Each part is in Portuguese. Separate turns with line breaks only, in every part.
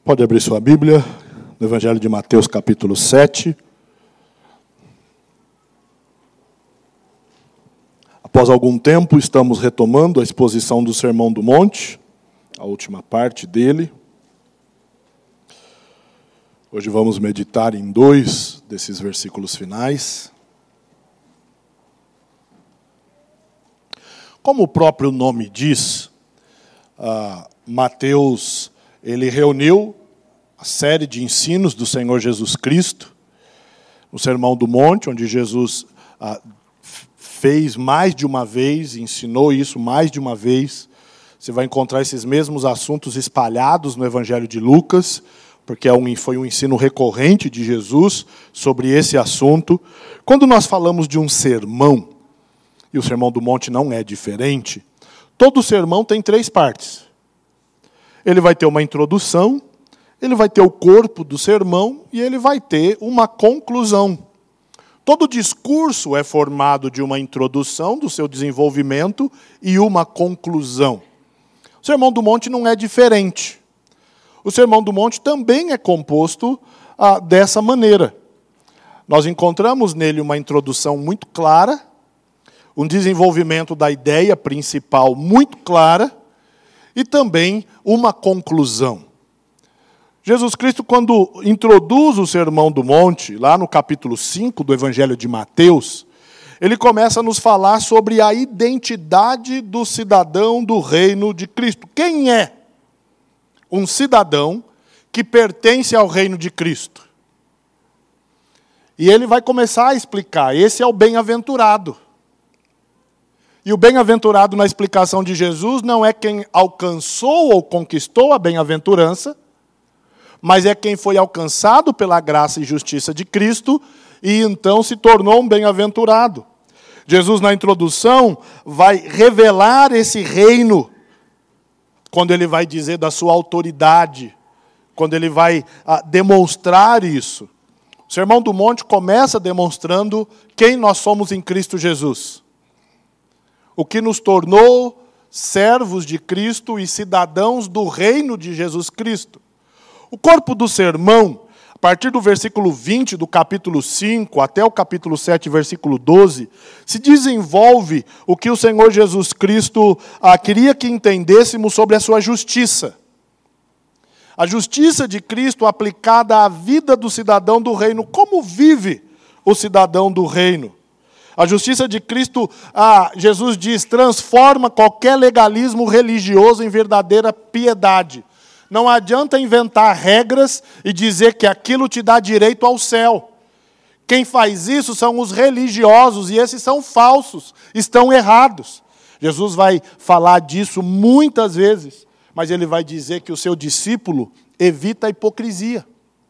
Pode abrir sua Bíblia, no Evangelho de Mateus, capítulo 7. Após algum tempo, estamos retomando a exposição do Sermão do Monte, a última parte dele. Hoje vamos meditar em 2 desses versículos finais. Como o próprio nome diz, Mateus, ele reuniu a série de ensinos do Senhor Jesus Cristo, no Sermão do Monte, onde Jesus fez mais de uma vez, ensinou isso mais de uma vez. Você vai encontrar esses mesmos assuntos espalhados no Evangelho de Lucas, porque foi um ensino recorrente de Jesus sobre esse assunto. Quando nós falamos de um sermão, e o Sermão do Monte não é diferente, todo sermão tem 3 partes. Ele vai ter uma introdução, ele vai ter o corpo do sermão e ele vai ter uma conclusão. Todo discurso é formado de uma introdução do seu desenvolvimento e uma conclusão. O Sermão do Monte não é diferente. O Sermão do Monte também é composto dessa maneira. Nós encontramos nele uma introdução muito clara, um desenvolvimento da ideia principal muito clara e também uma conclusão. Jesus Cristo, quando introduz o Sermão do Monte, lá no capítulo 5 do Evangelho de Mateus, ele começa a nos falar sobre a identidade do cidadão do reino de Cristo. Quem é um cidadão que pertence ao reino de Cristo? E ele vai começar a explicar, esse é o bem-aventurado. E o bem-aventurado na explicação de Jesus não é quem alcançou ou conquistou a bem-aventurança, mas é quem foi alcançado pela graça e justiça de Cristo e então se tornou um bem-aventurado. Jesus, na introdução, vai revelar esse reino, quando ele vai dizer da sua autoridade, quando ele vai demonstrar isso. O Sermão do Monte começa demonstrando quem nós somos em Cristo Jesus. O que nos tornou servos de Cristo e cidadãos do reino de Jesus Cristo. O corpo do sermão, a partir do versículo 20 do capítulo 5 até o capítulo 7, versículo 12, se desenvolve o que o Senhor Jesus Cristo queria que entendêssemos sobre a sua justiça. A justiça de Cristo aplicada à vida do cidadão do reino. Como vive o cidadão do reino? A justiça de Cristo, Jesus diz, transforma qualquer legalismo religioso em verdadeira piedade. Não adianta inventar regras e dizer que aquilo te dá direito ao céu. Quem faz isso são os religiosos, e esses são falsos, estão errados. Jesus vai falar disso muitas vezes, mas ele vai dizer que o seu discípulo evita a hipocrisia.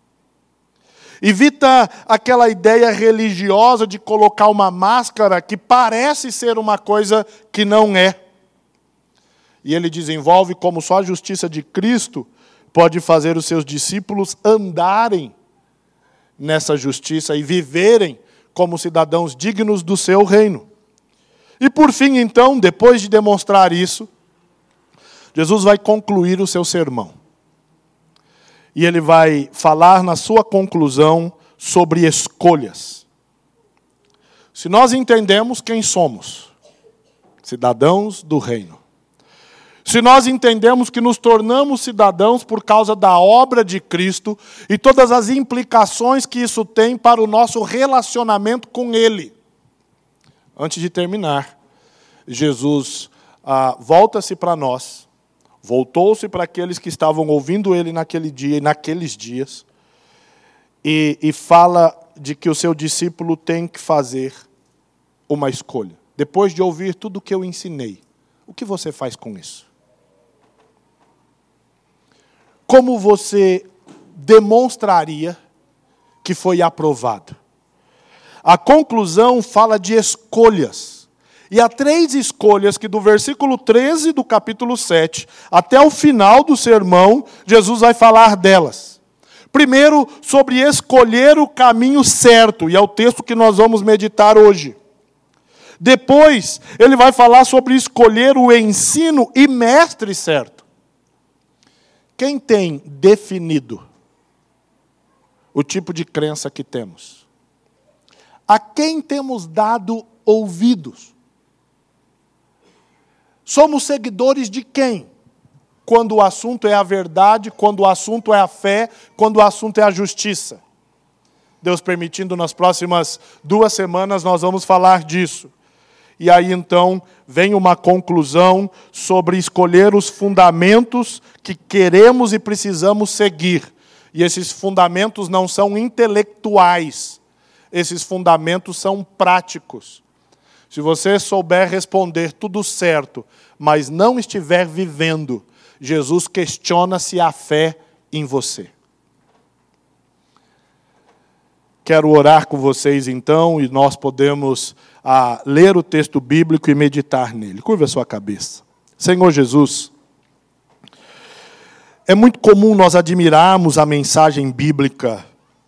Evita aquela ideia religiosa de colocar uma máscara que parece ser uma coisa que não é. E ele desenvolve como só a justiça de Cristo pode fazer os seus discípulos andarem nessa justiça e viverem como cidadãos dignos do seu reino. E por fim, então, depois de demonstrar isso, Jesus vai concluir o seu sermão. E ele vai falar na sua conclusão sobre escolhas. Se nós entendemos quem somos, cidadãos do reino, se nós entendemos que nos tornamos cidadãos por causa da obra de Cristo e todas as implicações que isso tem para o nosso relacionamento com Ele. Antes de terminar, Jesus volta-se para nós, voltou-se para aqueles que estavam ouvindo Ele naquele dia e naqueles dias, e fala de que o seu discípulo tem que fazer uma escolha. Depois de ouvir tudo o que eu ensinei, o que você faz com isso? Como você demonstraria que foi aprovado? A conclusão fala de escolhas. E há 3 escolhas que do versículo 13 do capítulo 7 até o final do sermão, Jesus vai falar delas. Primeiro, sobre escolher o caminho certo, e é o texto que nós vamos meditar hoje. Depois, ele vai falar sobre escolher o ensino e mestre certo. Quem tem definido o tipo de crença que temos? A quem temos dado ouvidos? Somos seguidores de quem? Quando o assunto é a verdade, quando o assunto é a fé, quando o assunto é a justiça. Deus permitindo, nas próximas 2 semanas nós vamos falar disso. E aí então vem uma conclusão sobre escolher os fundamentos que queremos e precisamos seguir. E esses fundamentos não são intelectuais, esses fundamentos são práticos. Se você souber responder tudo certo, mas não estiver vivendo, Jesus questiona se há fé em você. Quero orar com vocês então, e nós podemos ler o texto bíblico e meditar nele. Curva a sua cabeça. Senhor Jesus, é muito comum nós admirarmos a mensagem bíblica.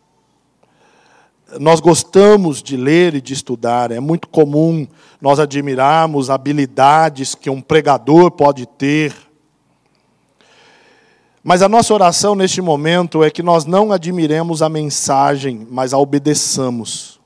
Nós gostamos de ler e de estudar. É muito comum nós admirarmos habilidades que um pregador pode ter. Mas a nossa oração neste momento é que nós não admiremos a mensagem, mas a obedeçamos.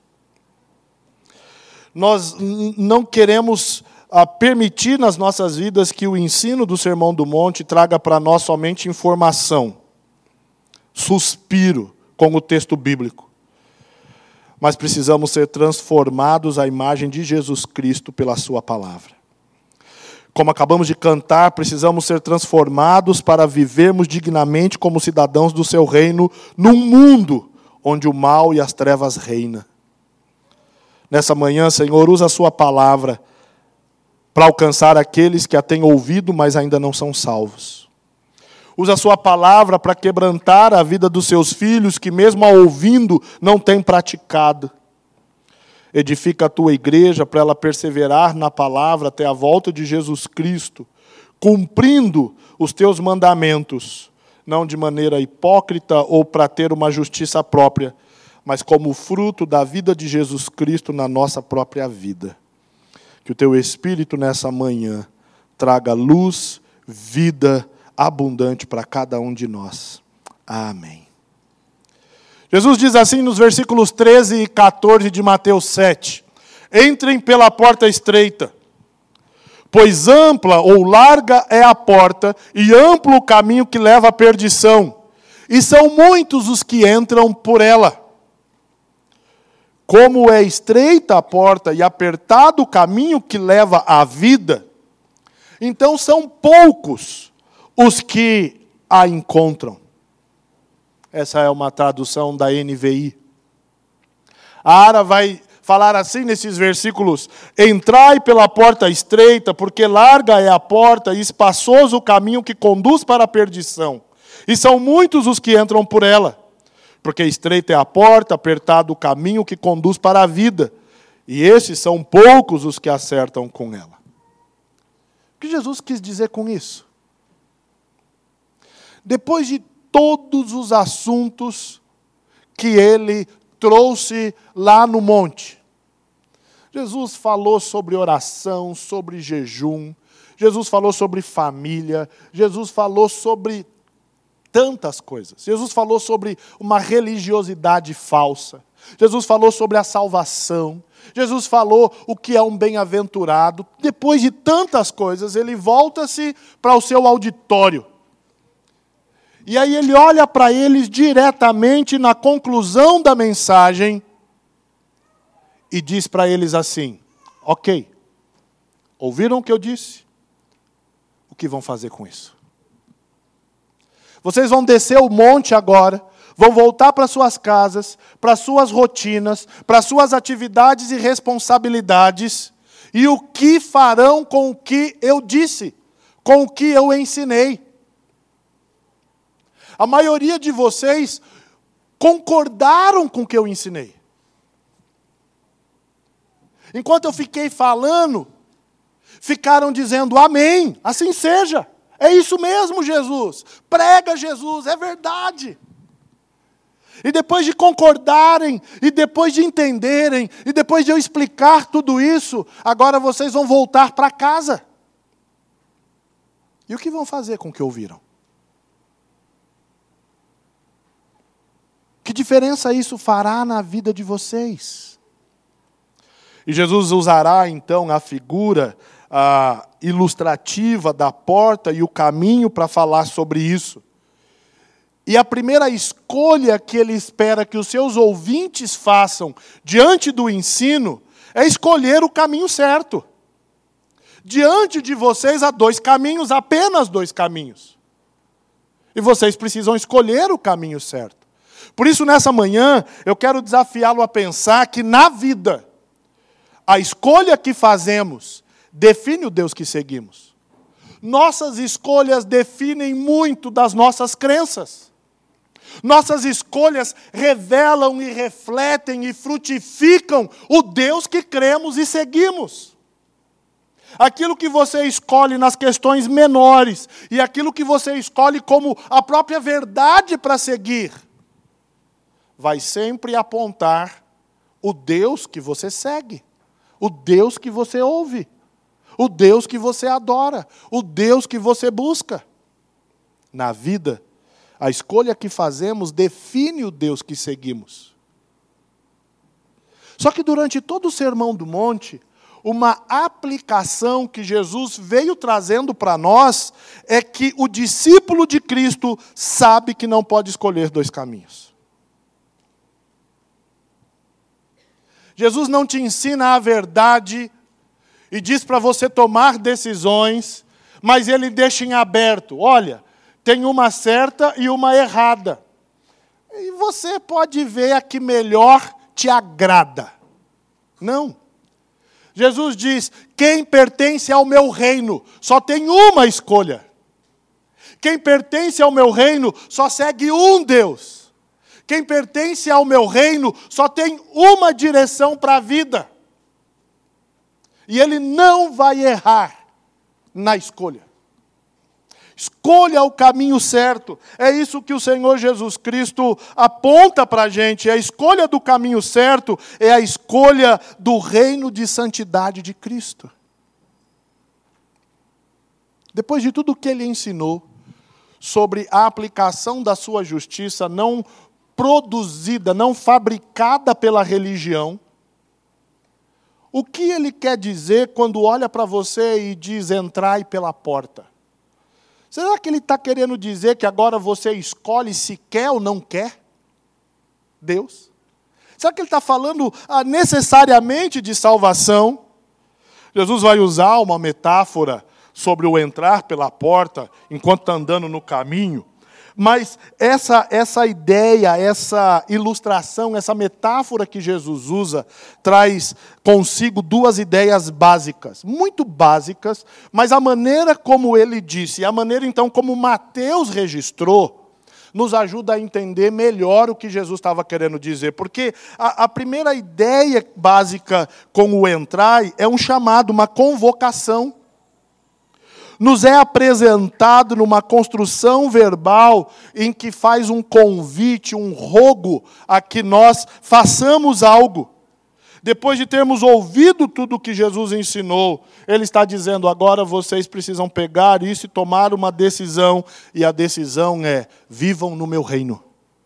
Nós não queremos permitir nas nossas vidas que o ensino do Sermão do Monte traga para nós somente informação, suspiro com o texto bíblico. Mas precisamos ser transformados à imagem de Jesus Cristo pela sua palavra. Como acabamos de cantar, precisamos ser transformados para vivermos dignamente como cidadãos do seu reino, num mundo onde o mal e as trevas reinam. Nessa manhã, Senhor, usa a sua palavra para alcançar aqueles que a têm ouvido, mas ainda não são salvos. Usa a sua palavra para quebrantar a vida dos seus filhos, que mesmo a ouvindo, não têm praticado. Edifica a tua igreja para ela perseverar na palavra até a volta de Jesus Cristo, cumprindo os teus mandamentos, não de maneira hipócrita ou para ter uma justiça própria, mas como fruto da vida de Jesus Cristo na nossa própria vida. Que o teu Espírito nessa manhã traga luz, vida abundante para cada um de nós. Amém. Jesus diz assim nos versículos 13 e 14 de Mateus 7. Entrem pela porta estreita, pois ampla ou larga é a porta, e amplo o caminho que leva à perdição, e são muitos os que entram por ela. Como é estreita a porta e apertado o caminho que leva à vida, então são poucos os que a encontram. Essa é uma tradução da NVI. A Ara vai falar assim nesses versículos: entrai pela porta estreita, porque larga é a porta e espaçoso o caminho que conduz para a perdição. E são muitos os que entram por ela. Porque estreita é a porta, apertado o caminho que conduz para a vida. E esses são poucos os que acertam com ela. O que Jesus quis dizer com isso? Depois de todos os assuntos que ele trouxe lá no monte. Jesus falou sobre oração, sobre jejum. Jesus falou sobre família. Jesus falou sobre tantas coisas. Jesus falou sobre uma religiosidade falsa. Jesus falou sobre a salvação. Jesus falou o que é um bem-aventurado. Depois de tantas coisas, ele volta-se para o seu auditório. E aí ele olha para eles diretamente na conclusão da mensagem e diz para eles assim: ok, ouviram o que eu disse? O que vão fazer com isso? Vocês vão descer o monte agora, vão voltar para suas casas, para suas rotinas, para suas atividades e responsabilidades, e o que farão com o que eu disse, com o que eu ensinei? A maioria de vocês concordaram com o que eu ensinei. Enquanto eu fiquei falando, ficaram dizendo amém, assim seja. É isso mesmo, Jesus. Prega, Jesus, é verdade. E depois de concordarem, e depois de entenderem, e depois de eu explicar tudo isso, agora vocês vão voltar para casa. E o que vão fazer com o que ouviram? diferença isso fará na vida de vocês? E Jesus usará então a figura ilustrativa da porta e o caminho para falar sobre isso. E a primeira escolha que ele espera que os seus ouvintes façam diante do ensino é escolher o caminho certo. Diante de vocês há dois caminhos, apenas dois caminhos. E vocês precisam escolher o caminho certo. Por isso, nessa manhã, eu quero desafiá-lo a pensar que na vida, a escolha que fazemos define o Deus que seguimos. Nossas escolhas definem muito das nossas crenças. Nossas escolhas revelam e refletem e frutificam o Deus que cremos e seguimos. Aquilo que você escolhe nas questões menores e aquilo que você escolhe como a própria verdade para seguir, vai sempre apontar o Deus que você segue, o Deus que você ouve, o Deus que você adora, o Deus que você busca. Na vida, a escolha que fazemos define o Deus que seguimos. Só que durante todo o Sermão do Monte, uma aplicação que Jesus veio trazendo para nós é que o discípulo de Cristo sabe que não pode escolher dois caminhos. Jesus não te ensina a verdade e diz para você tomar decisões, mas ele deixa em aberto. Olha, tem uma certa e uma errada. E você pode ver a que melhor te agrada. Não. Jesus diz, quem pertence ao meu reino só tem uma escolha. Quem pertence ao meu reino só segue um Deus. Quem pertence ao meu reino só tem uma direção para a vida. E ele não vai errar na escolha. Escolha o caminho certo. É isso que o Senhor Jesus Cristo aponta para a gente. A escolha do caminho certo é a escolha do reino de santidade de Cristo. Depois de tudo o que ele ensinou sobre a aplicação da sua justiça não produzida, não fabricada pela religião, o que ele quer dizer quando olha para você e diz, entrai pela porta? Será que ele está querendo dizer que agora você escolhe se quer ou não quer Deus? Será que ele está falando necessariamente de salvação? Jesus vai usar uma metáfora sobre o entrar pela porta enquanto está andando no caminho. Mas essa ideia, essa ilustração, essa metáfora que Jesus usa, traz consigo duas ideias básicas, muito básicas, mas a maneira como ele disse, a maneira então como Mateus registrou, nos ajuda a entender melhor o que Jesus estava querendo dizer. Porque a primeira ideia básica com o entrai é um chamado, uma convocação. Nos é apresentado numa construção verbal em que faz um convite, um rogo a que nós façamos algo. Depois de termos ouvido tudo o que Jesus ensinou, ele está dizendo, agora vocês precisam pegar isso e tomar uma decisão. E a decisão é, vivam no meu reino.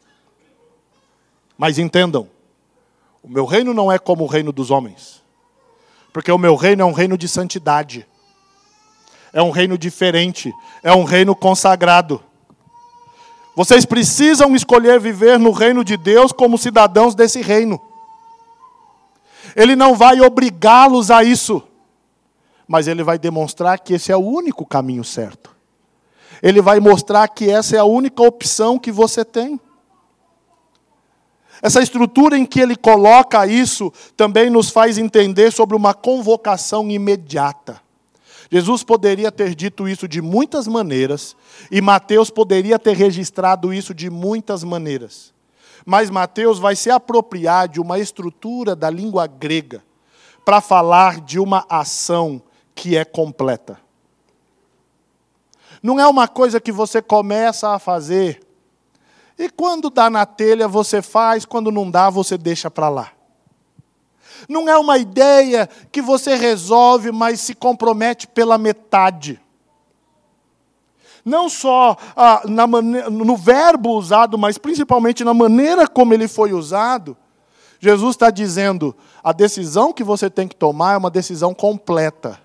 Mas entendam, o meu reino não é como o reino dos homens. Porque o meu reino é um reino de santidade. É um reino diferente, é um reino consagrado. Vocês precisam escolher viver no reino de Deus como cidadãos desse reino. Ele não vai obrigá-los a isso, mas ele vai demonstrar que esse é o único caminho certo. Ele vai mostrar que essa é a única opção que você tem. Essa estrutura em que ele coloca isso também nos faz entender sobre uma convocação imediata. Jesus poderia ter dito isso de muitas maneiras, e Mateus poderia ter registrado isso de muitas maneiras. Mas Mateus vai se apropriar de uma estrutura da língua grega para falar de uma ação que é completa. Não é uma coisa que você começa a fazer, e quando dá na telha você faz, quando não dá você deixa para lá. Não é uma ideia que você resolve, mas se compromete pela metade. não só no verbo usado, mas principalmente na maneira como ele foi usado, Jesus está dizendo, a decisão que você tem que tomar é uma decisão completa.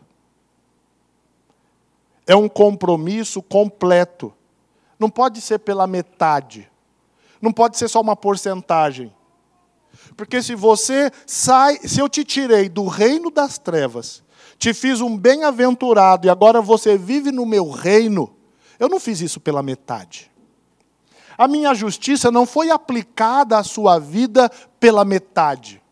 É um compromisso completo. Não pode ser pela metade. Não pode ser só uma porcentagem. Porque se eu te tirei do reino das trevas, te fiz um bem-aventurado e agora você vive no meu reino, eu não fiz isso pela metade. A minha justiça não foi aplicada à sua vida pela metade.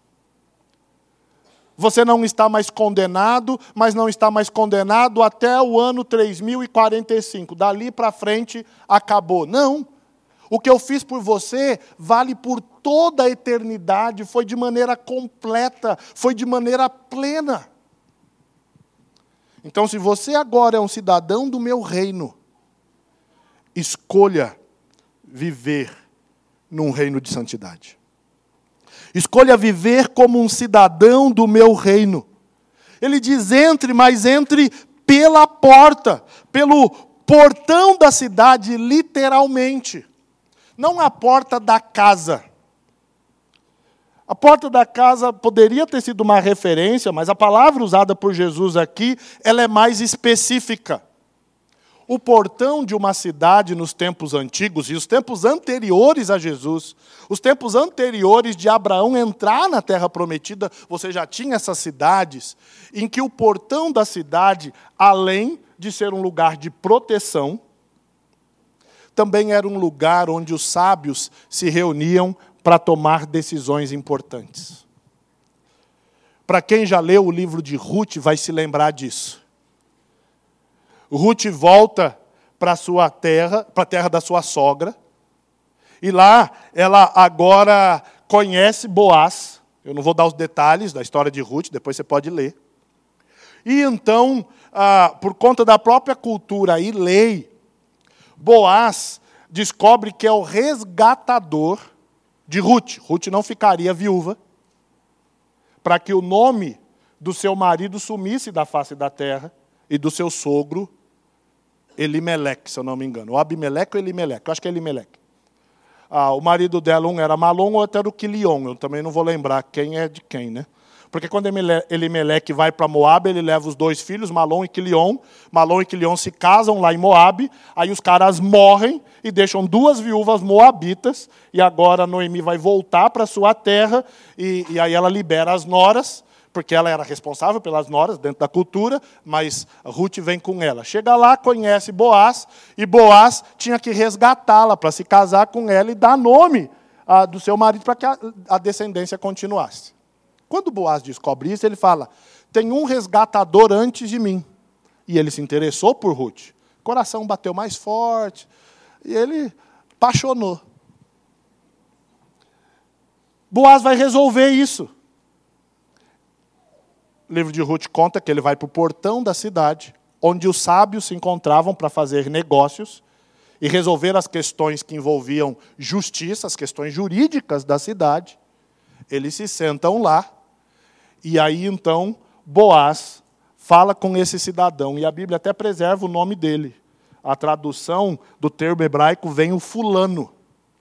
Você não está mais condenado, mas não está mais condenado até o ano 3045. Dali para frente, acabou. Não. O que eu fiz por você vale por toda a eternidade, foi de maneira completa, foi de maneira plena. Então, se você agora é um cidadão do meu reino, escolha viver num reino de santidade. Escolha viver como um cidadão do meu reino. Ele diz, mas entre pela porta, pelo portão da cidade, literalmente. Não a porta da casa. A porta da casa poderia ter sido uma referência, mas a palavra usada por Jesus aqui, ela é mais específica. O portão de uma cidade nos tempos antigos, e os tempos anteriores a Jesus, os tempos anteriores de Abraão entrar na terra prometida, você já tinha essas cidades, em que o portão da cidade, além de ser um lugar de proteção, também era um lugar onde os sábios se reuniam para tomar decisões importantes. Para quem já leu o livro de Ruth, vai se lembrar disso. Ruth volta para a sua terra, para a terra da sua sogra, e lá ela agora conhece Boaz. Eu não vou dar os detalhes da história de Ruth, depois você pode ler. E então, por conta da própria cultura e lei, Boaz descobre que é o resgatador de Ruth. Ruth não ficaria viúva, para que o nome do seu marido sumisse da face da terra, e do seu sogro, Elimeleque, se eu não me engano. Ou Abimeleque ou Elimeleque, eu acho que é Elimeleque. O marido dela, um era Malom, o outro era o Quilion. Eu também não vou lembrar quem é de quem, né? Porque quando Elimeleque vai para Moabe, ele leva os dois filhos, Malom e Quilion. Malom e Quilion se casam lá em Moabe, aí os caras morrem e deixam duas viúvas moabitas, e agora Noemi vai voltar para sua terra, e aí ela libera as noras, porque ela era responsável pelas noras dentro da cultura, mas Ruth vem com ela. Chega lá, conhece Boaz, e Boaz tinha que resgatá-la para se casar com ela e dar nome do seu marido para que a descendência continuasse. Quando Boaz descobre isso, ele fala, tem um resgatador antes de mim. E ele se interessou por Ruth. O coração bateu mais forte, e ele apaixonou. Boaz vai resolver isso. O livro de Ruth conta que ele vai para o portão da cidade, onde os sábios se encontravam para fazer negócios e resolver as questões que envolviam justiça, as questões jurídicas da cidade. Eles se sentam lá, e aí então Boaz fala com esse cidadão, e a Bíblia até preserva o nome dele. A tradução do termo hebraico vem o fulano.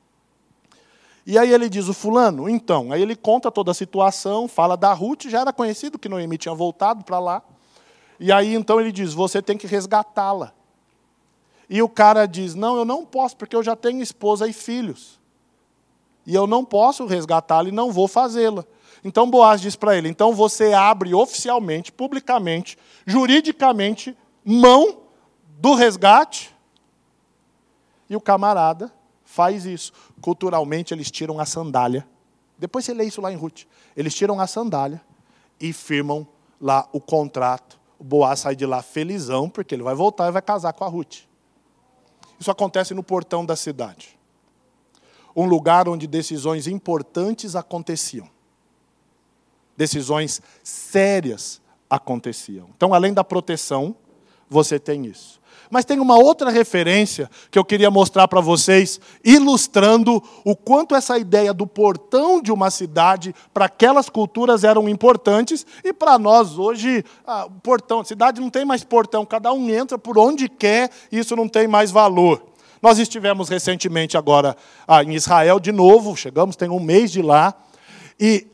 E aí ele diz, o fulano, então, aí ele conta toda a situação, fala da Ruth, já era conhecido que Noemi tinha voltado para lá. E aí então ele diz, você tem que resgatá-la. E o cara diz, não, eu não posso, porque eu já tenho esposa e filhos. E eu não posso resgatá-la e não vou fazê-la. Então Boaz diz para ele, então você abre oficialmente, publicamente, juridicamente, mão do resgate. E o camarada faz isso. Culturalmente, eles tiram a sandália. Depois você lê isso lá em Ruth. Eles tiram a sandália e firmam lá o contrato. O Boaz sai de lá felizão, porque ele vai voltar e vai casar com a Ruth. Isso acontece no portão da cidade. Um lugar onde decisões importantes aconteciam. Decisões sérias aconteciam. Então, além da proteção, você tem isso. Mas tem uma outra referência que eu queria mostrar para vocês, ilustrando o quanto essa ideia do portão de uma cidade, para aquelas culturas eram importantes, e para nós hoje, portão, cidade não tem mais portão, cada um entra por onde quer, e isso não tem mais valor. Nós estivemos recentemente agora em Israel de novo, chegamos, tem um mês de lá, e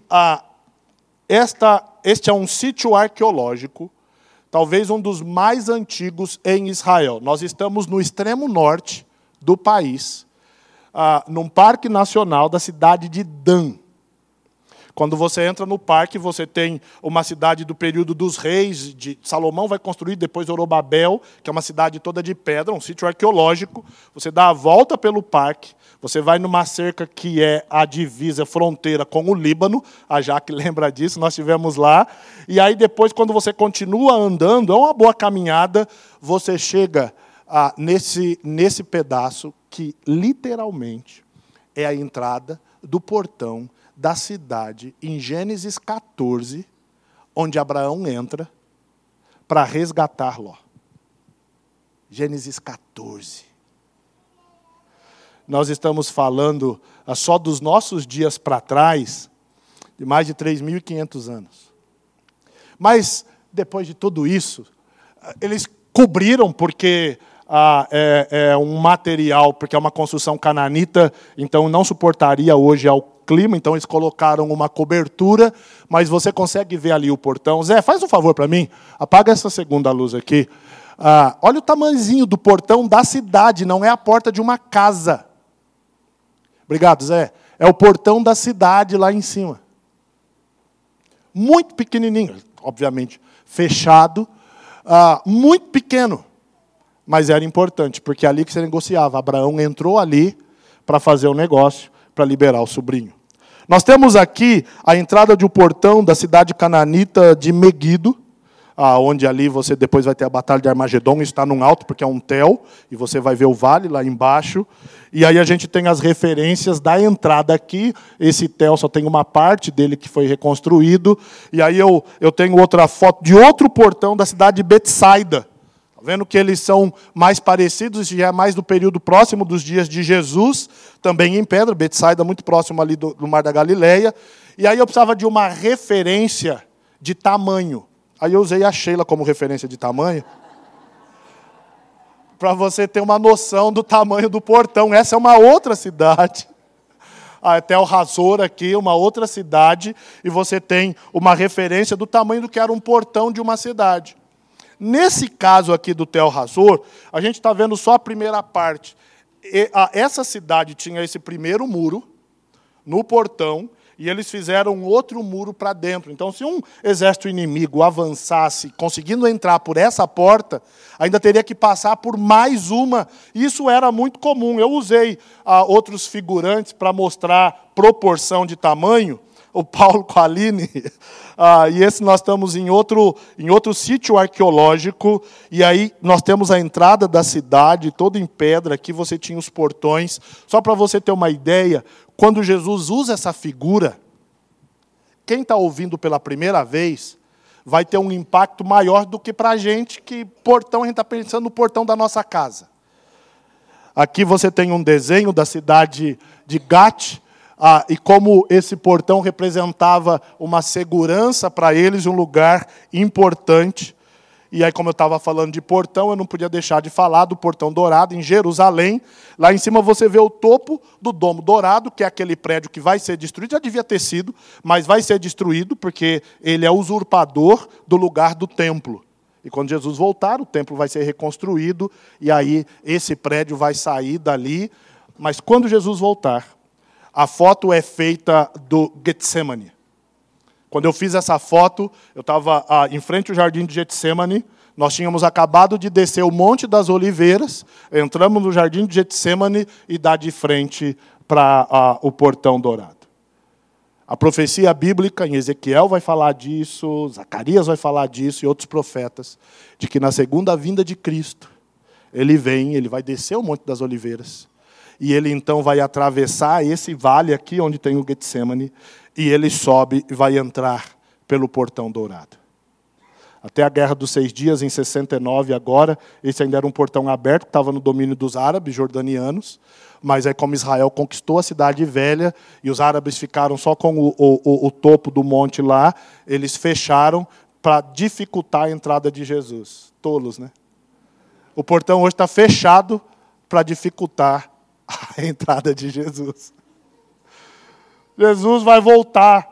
este é um sítio arqueológico, talvez um dos mais antigos em Israel. Nós estamos no extremo norte do país, num parque nacional da cidade de Dan. Quando você entra no parque, você tem uma cidade do período dos reis, de Salomão vai construir, depois Zorobabel, que é uma cidade toda de pedra, um sítio arqueológico. Você dá a volta pelo parque, você vai numa cerca que é a divisa, fronteira com o Líbano, a Jaque lembra disso, nós estivemos lá. E aí depois, quando você continua andando, é uma boa caminhada, você chega nesse pedaço que, literalmente, é a entrada do portão da cidade, em Gênesis 14, onde Abraão entra para resgatar Ló. Gênesis 14. Nós estamos falando só dos nossos dias para trás, de mais de 3.500 anos. Mas, depois de tudo isso, eles cobriram, porque é um material, porque é uma construção cananita, então não suportaria hoje ao clima, então eles colocaram uma cobertura, mas você consegue ver ali o portão. Zé, faz um favor para mim, apaga essa segunda luz aqui. Olha o tamanhozinho do portão da cidade, não é a porta de uma casa. Obrigado, Zé. É o portão da cidade lá em cima. Muito pequenininho, obviamente, fechado, muito pequeno, mas era importante, porque é ali que se negociava. Abraão entrou ali para fazer o negócio, para liberar o sobrinho. Nós temos aqui a entrada de um portão da cidade cananita de Meguido, onde ali você depois vai ter a batalha de Armagedon, está num alto, porque é um tel, e você vai ver o vale lá embaixo. E aí a gente tem as referências da entrada aqui. Esse tel só tem uma parte dele que foi reconstruído. E aí eu tenho outra foto de outro portão da cidade de Betsaida. Vendo que eles são mais parecidos, já é mais do período próximo dos dias de Jesus, também em pedra, Betsaida muito próximo ali do Mar da Galileia. E aí eu precisava de uma referência de tamanho. Aí eu usei a Sheila como referência de tamanho, para você ter uma noção do tamanho do portão. Essa é uma outra cidade. Até o Hazor aqui, uma outra cidade, e você tem uma referência do tamanho do que era um portão de uma cidade. Nesse caso aqui do Tel Hazor, a gente está vendo só a primeira parte. Essa cidade tinha esse primeiro muro no portão, e eles fizeram outro muro para dentro. Então, se um exército inimigo avançasse, conseguindo entrar por essa porta, ainda teria que passar por mais uma. Isso era muito comum. Eu usei outros figurantes para mostrar proporção de tamanho, o Paulo com a Aline, e esse nós estamos em outro sítio arqueológico, e aí nós temos a entrada da cidade, toda em pedra, aqui você tinha os portões. Só para você ter uma ideia, quando Jesus usa essa figura, quem está ouvindo pela primeira vez vai ter um impacto maior do que para a gente, que portão, a gente está pensando no portão da nossa casa. Aqui você tem um desenho da cidade de Gat, e como esse portão representava uma segurança para eles, um lugar importante. E aí, como eu estava falando de portão, eu não podia deixar de falar do portão dourado, em Jerusalém. Lá em cima você vê o topo do domo dourado, que é aquele prédio que vai ser destruído. Já devia ter sido, mas vai ser destruído, porque ele é usurpador do lugar do templo. E quando Jesus voltar, o templo vai ser reconstruído, e aí esse prédio vai sair dali. Mas quando Jesus voltar, a foto é feita do Getsemane. Quando eu fiz essa foto, eu estava em frente ao jardim de Getsemane. Nós tínhamos acabado de descer o Monte das Oliveiras, entramos no jardim de Getsemane e dá de frente para o portão dourado. A profecia bíblica em Ezequiel vai falar disso, Zacarias vai falar disso e outros profetas, de que na segunda vinda de Cristo, ele vem, ele vai descer o Monte das Oliveiras. E ele então vai atravessar esse vale aqui, onde tem o Getsemane, e ele sobe e vai entrar pelo portão dourado. Até a Guerra dos 6 Dias, em 69 agora, esse ainda era um portão aberto, que estava no domínio dos árabes jordanianos, mas aí como Israel conquistou a cidade velha, e os árabes ficaram só com o topo do monte lá, eles fecharam para dificultar a entrada de Jesus. Tolos, né? O portão hoje está fechado para dificultar a entrada de Jesus. Jesus vai voltar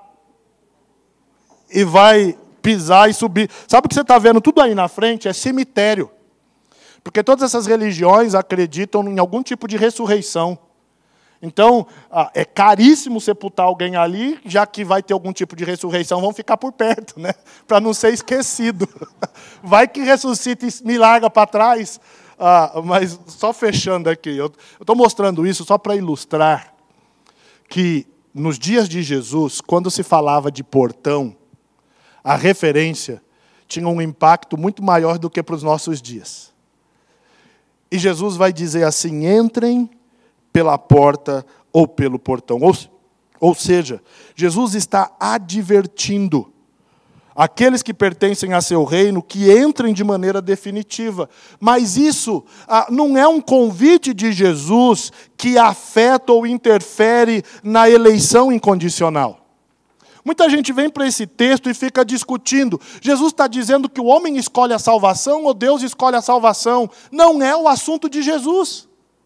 e vai pisar e subir. Sabe o que você está vendo tudo aí na frente? É cemitério. Porque todas essas religiões acreditam em algum tipo de ressurreição. Então, é caríssimo sepultar alguém ali, já que vai ter algum tipo de ressurreição, vão ficar por perto, né? Para não ser esquecido. Vai que ressuscita e me larga para trás. Mas só fechando aqui, eu estou mostrando isso só para ilustrar que nos dias de Jesus, quando se falava de portão, a referência tinha um impacto muito maior do que para os nossos dias. E Jesus vai dizer assim: entrem pela porta ou pelo portão. Ou seja, Jesus está advertindo aqueles que pertencem a seu reino que entrem de maneira definitiva. Mas isso não é um convite de Jesus que afeta ou interfere na eleição incondicional. Muita gente vem para esse texto e fica discutindo. Jesus está dizendo que o homem escolhe a salvação ou Deus escolhe a salvação. Não é o assunto de Jesus.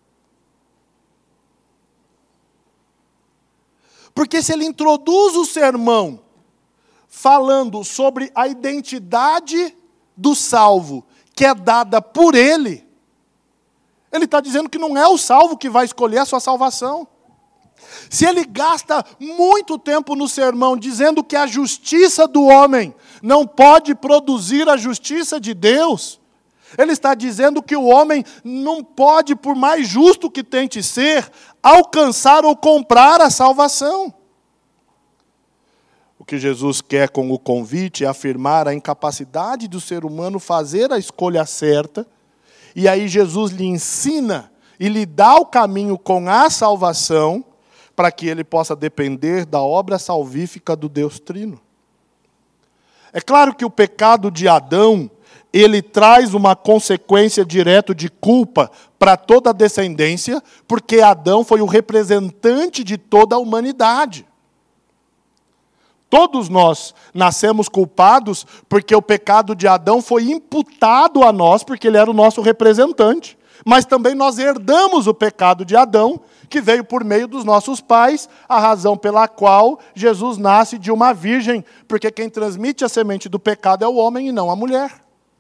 Porque se ele introduz o sermão falando sobre a identidade do salvo, que é dada por ele está dizendo que não é o salvo que vai escolher a sua salvação. Se ele gasta muito tempo no sermão dizendo que a justiça do homem não pode produzir a justiça de Deus, ele está dizendo que o homem não pode, por mais justo que tente ser, alcançar ou comprar a salvação. O que Jesus quer com o convite é afirmar a incapacidade do ser humano fazer a escolha certa, e aí Jesus lhe ensina e lhe dá o caminho com a salvação, para que ele possa depender da obra salvífica do Deus Trino. É claro que o pecado de Adão, ele traz uma consequência direta de culpa para toda a descendência, porque Adão foi o representante de toda a humanidade. Todos nós nascemos culpados porque o pecado de Adão foi imputado a nós, porque ele era o nosso representante. Mas também nós herdamos o pecado de Adão, que veio por meio dos nossos pais, a razão pela qual Jesus nasce de uma virgem, porque quem transmite a semente do pecado é o homem e não a mulher.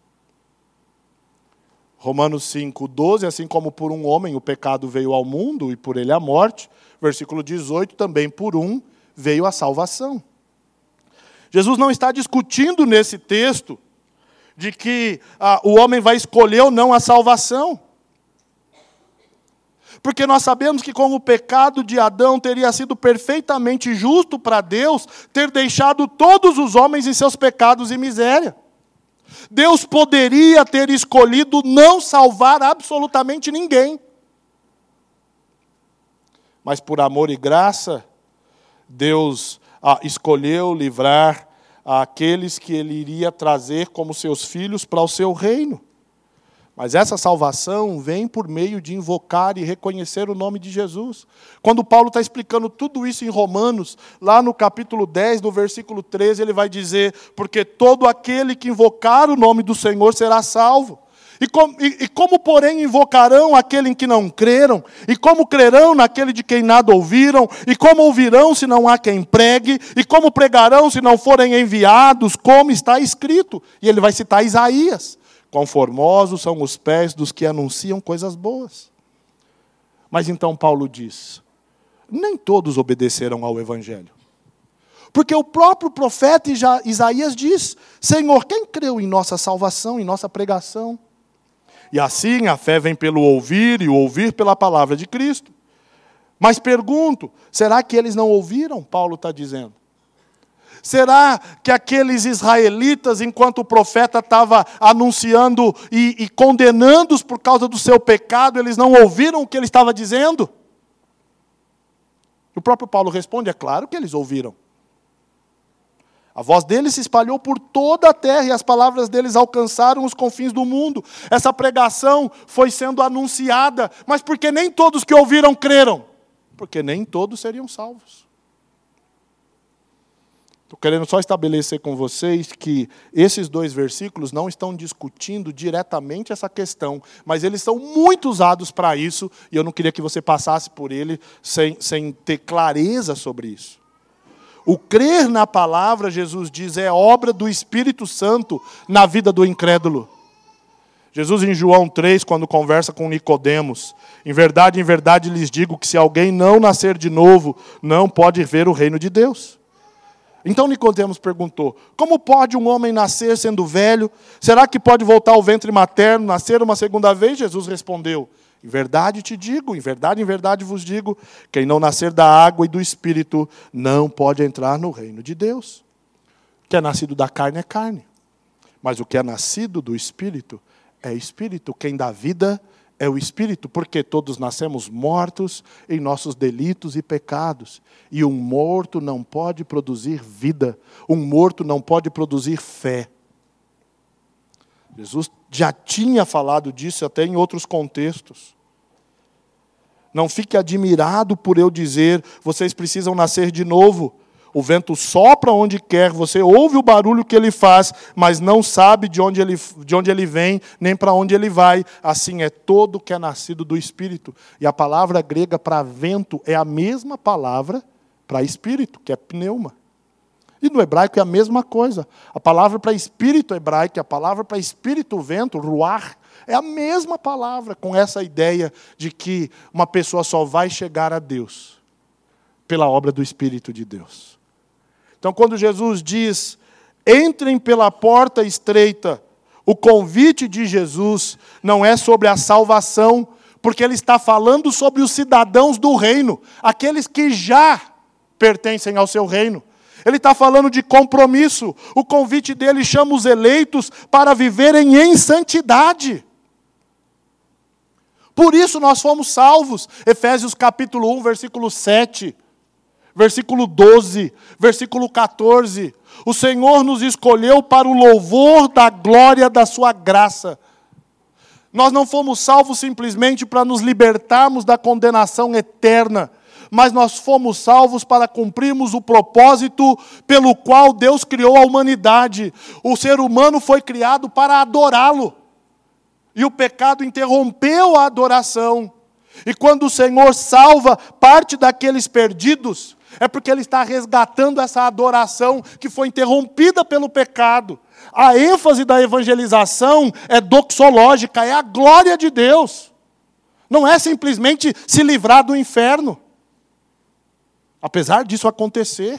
Romanos 5:12, assim como por um homem o pecado veio ao mundo e por ele a morte, versículo 18, também por um veio a salvação. Jesus não está discutindo nesse texto de que o homem vai escolher ou não a salvação. Porque nós sabemos que com o pecado de Adão teria sido perfeitamente justo para Deus ter deixado todos os homens em seus pecados e miséria. Deus poderia ter escolhido não salvar absolutamente ninguém. Mas por amor e graça, Deus escolheu livrar aqueles que Ele iria trazer como seus filhos para o seu reino. Mas essa salvação vem por meio de invocar e reconhecer o nome de Jesus. Quando Paulo está explicando tudo isso em Romanos, lá no capítulo 10, no versículo 13, ele vai dizer: porque todo aquele que invocar o nome do Senhor será salvo. E como, porém, invocarão aquele em que não creram? E como crerão naquele de quem nada ouviram? E como ouvirão se não há quem pregue? E como pregarão se não forem enviados? Como está escrito? E ele vai citar Isaías: quão formosos são os pés dos que anunciam coisas boas. Mas então Paulo diz: nem todos obedeceram ao Evangelho. Porque o próprio profeta Isaías diz: Senhor, quem creu em nossa salvação, em nossa pregação? E assim a fé vem pelo ouvir, e o ouvir pela palavra de Cristo. Mas pergunto, será que eles não ouviram? Paulo está dizendo. Será que aqueles israelitas, enquanto o profeta estava anunciando e condenando-os por causa do seu pecado, eles não ouviram o que ele estava dizendo? O próprio Paulo responde: é claro que eles ouviram. A voz dele se espalhou por toda a terra e as palavras deles alcançaram os confins do mundo. Essa pregação foi sendo anunciada, mas porque nem todos que ouviram creram? Porque nem todos seriam salvos. Estou querendo só estabelecer com vocês que esses 2 versículos não estão discutindo diretamente essa questão, mas eles são muito usados para isso, e eu não queria que você passasse por ele sem ter clareza sobre isso. O crer na palavra, Jesus diz, é obra do Espírito Santo na vida do incrédulo. Jesus, em João 3, quando conversa com Nicodemos, em verdade lhes digo que se alguém não nascer de novo, não pode ver o reino de Deus. Então Nicodemos perguntou, como pode um homem nascer sendo velho? Será que pode voltar ao ventre materno, nascer uma segunda vez? Jesus respondeu, em verdade te digo, em verdade vos digo, quem não nascer da água e do Espírito não pode entrar no reino de Deus. O que é nascido da carne é carne, mas o que é nascido do Espírito é Espírito. Quem dá vida é o Espírito, porque todos nascemos mortos em nossos delitos e pecados. E um morto não pode produzir vida. Um morto não pode produzir fé. Jesus já tinha falado disso até em outros contextos. Não fique admirado por eu dizer, vocês precisam nascer de novo. O vento sopra onde quer, você ouve o barulho que ele faz, mas não sabe de onde ele vem, nem para onde ele vai. Assim é todo que é nascido do Espírito. E a palavra grega para vento é a mesma palavra para espírito, que é pneuma. E no hebraico é a mesma coisa. A palavra para espírito hebraico, a palavra para espírito vento, ruach, é a mesma palavra, com essa ideia de que uma pessoa só vai chegar a Deus pela obra do Espírito de Deus. Então, quando Jesus diz, entrem pela porta estreita, o convite de Jesus não é sobre a salvação, porque ele está falando sobre os cidadãos do reino, aqueles que já pertencem ao seu reino. Ele está falando de compromisso. O convite dele chama os eleitos para viverem em santidade. Por isso nós fomos salvos. Efésios capítulo 1, versículo 7. Versículo 12, versículo 14. O Senhor nos escolheu para o louvor da glória da sua graça. Nós não fomos salvos simplesmente para nos libertarmos da condenação eterna, mas nós fomos salvos para cumprirmos o propósito pelo qual Deus criou a humanidade. O ser humano foi criado para adorá-lo. E o pecado interrompeu a adoração. E quando o Senhor salva parte daqueles perdidos, é porque Ele está resgatando essa adoração que foi interrompida pelo pecado. A ênfase da evangelização é doxológica, é a glória de Deus. Não é simplesmente se livrar do inferno. Apesar disso acontecer.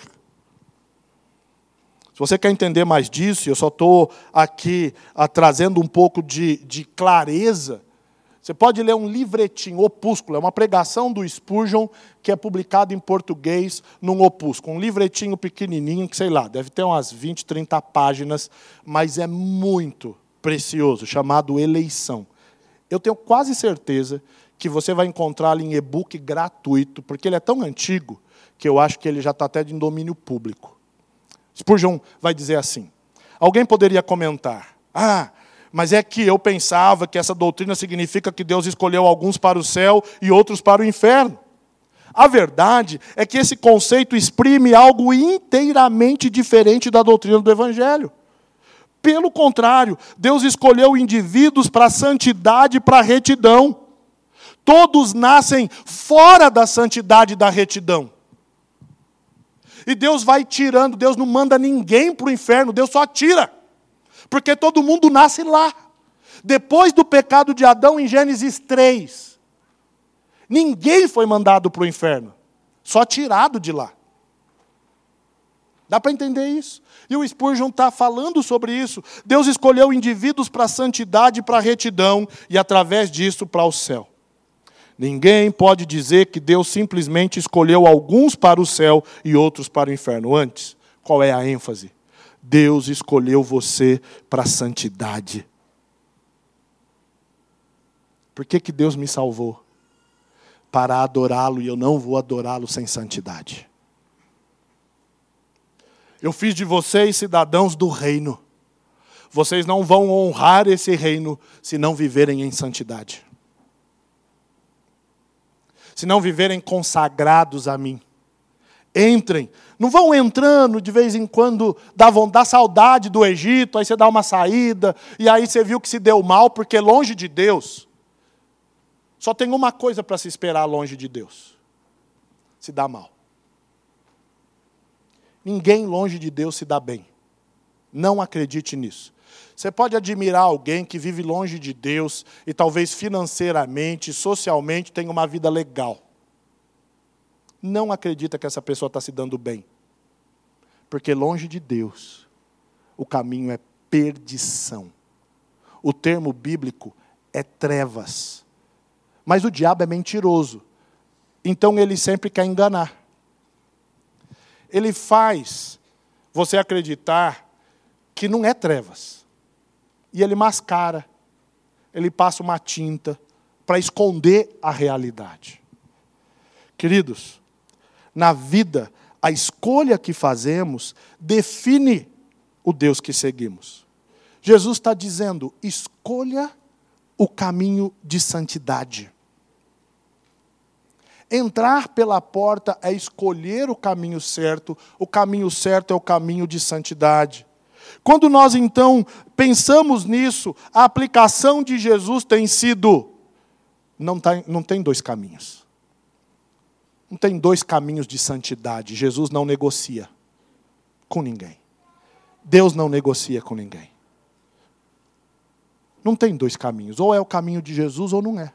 Se você quer entender mais disso, eu só estou aqui trazendo um pouco de clareza. Você pode ler um livretinho, opúsculo, é uma pregação do Spurgeon, que é publicado em português num opúsculo. Um livretinho pequenininho, que sei lá, deve ter umas 20, 30 páginas, mas é muito precioso, chamado Eleição. Eu tenho quase certeza que você vai encontrá-lo em e-book gratuito, porque ele é tão antigo, que eu acho que ele já está até em domínio público. Spurgeon vai dizer assim, alguém poderia comentar, mas é que eu pensava que essa doutrina significa que Deus escolheu alguns para o céu e outros para o inferno. A verdade é que esse conceito exprime algo inteiramente diferente da doutrina do Evangelho. Pelo contrário, Deus escolheu indivíduos para a santidade e para a retidão. Todos nascem fora da santidade e da retidão. E Deus vai tirando, Deus não manda ninguém para o inferno, Deus só tira. Porque todo mundo nasce lá. Depois do pecado de Adão, em Gênesis 3, ninguém foi mandado para o inferno, só tirado de lá. Dá para entender isso? E o Spurgeon está falando sobre isso. Deus escolheu indivíduos para a santidade e para a retidão, e através disso para o céu. Ninguém pode dizer que Deus simplesmente escolheu alguns para o céu e outros para o inferno. Antes, qual é a ênfase? Deus escolheu você para a santidade. Por que Deus me salvou? Para adorá-lo, e eu não vou adorá-lo sem santidade. Eu fiz de vocês cidadãos do reino. Vocês não vão honrar esse reino se não viverem em santidade. Se não viverem consagrados a mim. Entrem. Não vão entrando de vez em quando, dá saudade do Egito, aí você dá uma saída, e aí você viu que se deu mal, porque longe de Deus, só tem uma coisa para se esperar longe de Deus: se dá mal. Ninguém longe de Deus se dá bem. Não acredite nisso. Você pode admirar alguém que vive longe de Deus e talvez financeiramente, socialmente, tenha uma vida legal. Não acredita que essa pessoa está se dando bem. Porque longe de Deus, o caminho é perdição. O termo bíblico é trevas. Mas o diabo é mentiroso. Então ele sempre quer enganar. Ele faz você acreditar que não é trevas. E ele mascara. Ele passa uma tinta para esconder a realidade. Queridos, na vida, a escolha que fazemos define o Deus que seguimos. Jesus está dizendo, escolha o caminho de santidade. Entrar pela porta é escolher o caminho certo é o caminho de santidade. Quando nós, então, pensamos nisso, a aplicação de Jesus tem sido, não tem dois caminhos. Não tem dois caminhos de santidade. Jesus não negocia com ninguém. Deus não negocia com ninguém. Não tem dois caminhos. Ou é o caminho de Jesus ou não é.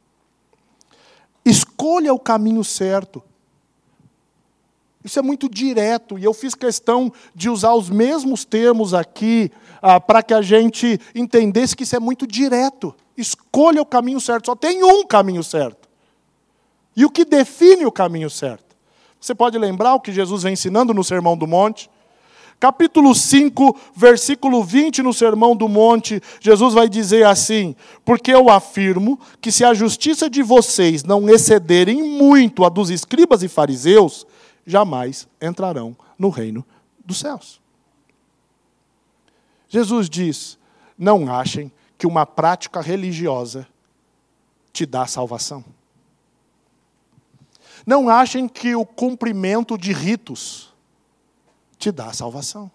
Escolha o caminho certo. Isso é muito direto. E eu fiz questão de usar os mesmos termos aqui para que a gente entendesse que isso é muito direto. Escolha o caminho certo. Só tem um caminho certo. E o que define o caminho certo? Você pode lembrar o que Jesus vem ensinando no Sermão do Monte? Capítulo 5, versículo 20, no Sermão do Monte, Jesus vai dizer assim: porque eu afirmo que se a justiça de vocês não excederem muito a dos escribas e fariseus, jamais entrarão no reino dos céus. Jesus diz, não achem que uma prática religiosa te dá salvação. Não achem que o cumprimento de ritos te dá salvação.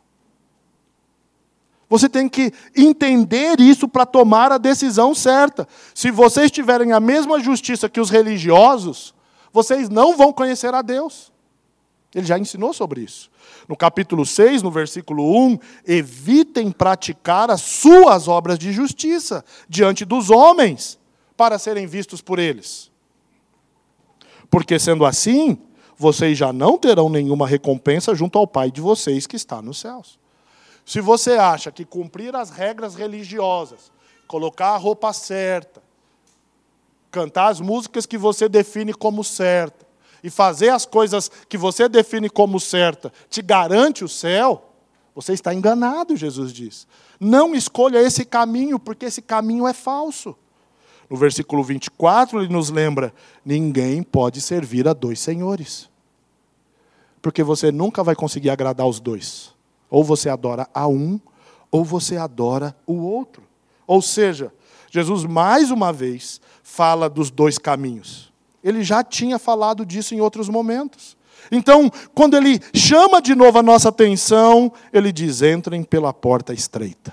Você tem que entender isso para tomar a decisão certa. Se vocês tiverem a mesma justiça que os religiosos, vocês não vão conhecer a Deus. Ele já ensinou sobre isso. No capítulo 6, no versículo 1, evitem praticar as suas obras de justiça diante dos homens, para serem vistos por eles. Porque, sendo assim, vocês já não terão nenhuma recompensa junto ao Pai de vocês que está nos céus. Se você acha que cumprir as regras religiosas, colocar a roupa certa, cantar as músicas que você define como certa, e fazer as coisas que você define como certa, te garante o céu, você está enganado, Jesus diz. Não escolha esse caminho, porque esse caminho é falso. No versículo 24, ele nos lembra, ninguém pode servir a dois senhores. Porque você nunca vai conseguir agradar os dois. Ou você adora a um, ou você adora o outro. Ou seja, Jesus mais uma vez fala dos dois caminhos. Ele já tinha falado disso em outros momentos. Então, quando ele chama de novo a nossa atenção, ele diz, entrem pela porta estreita.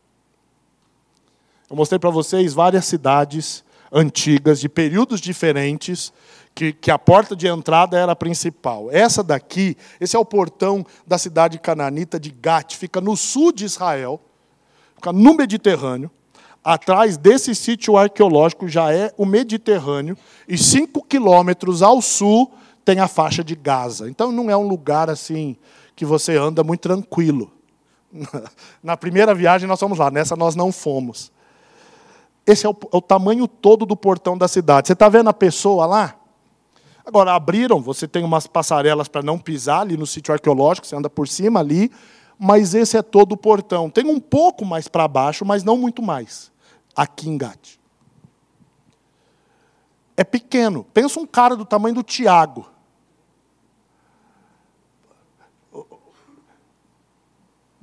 Eu mostrei para vocês várias cidades antigas, de períodos diferentes, que a porta de entrada era a principal. Essa daqui, esse é o portão da cidade cananita de Gat, fica no sul de Israel, fica no Mediterrâneo. Atrás desse sítio arqueológico já é o Mediterrâneo, e 5 quilômetros ao sul tem a faixa de Gaza. Então não é um lugar assim que você anda muito tranquilo. Na primeira viagem nós fomos lá, nessa nós não fomos. Esse é o tamanho todo do portão da cidade. Você está vendo a pessoa lá? Agora, abriram, você tem umas passarelas para não pisar ali no sítio arqueológico, você anda por cima ali, mas esse é todo o portão. Tem um pouco mais para baixo, mas não muito mais, aqui em Gat. É pequeno. Pensa um cara do tamanho do Tiago.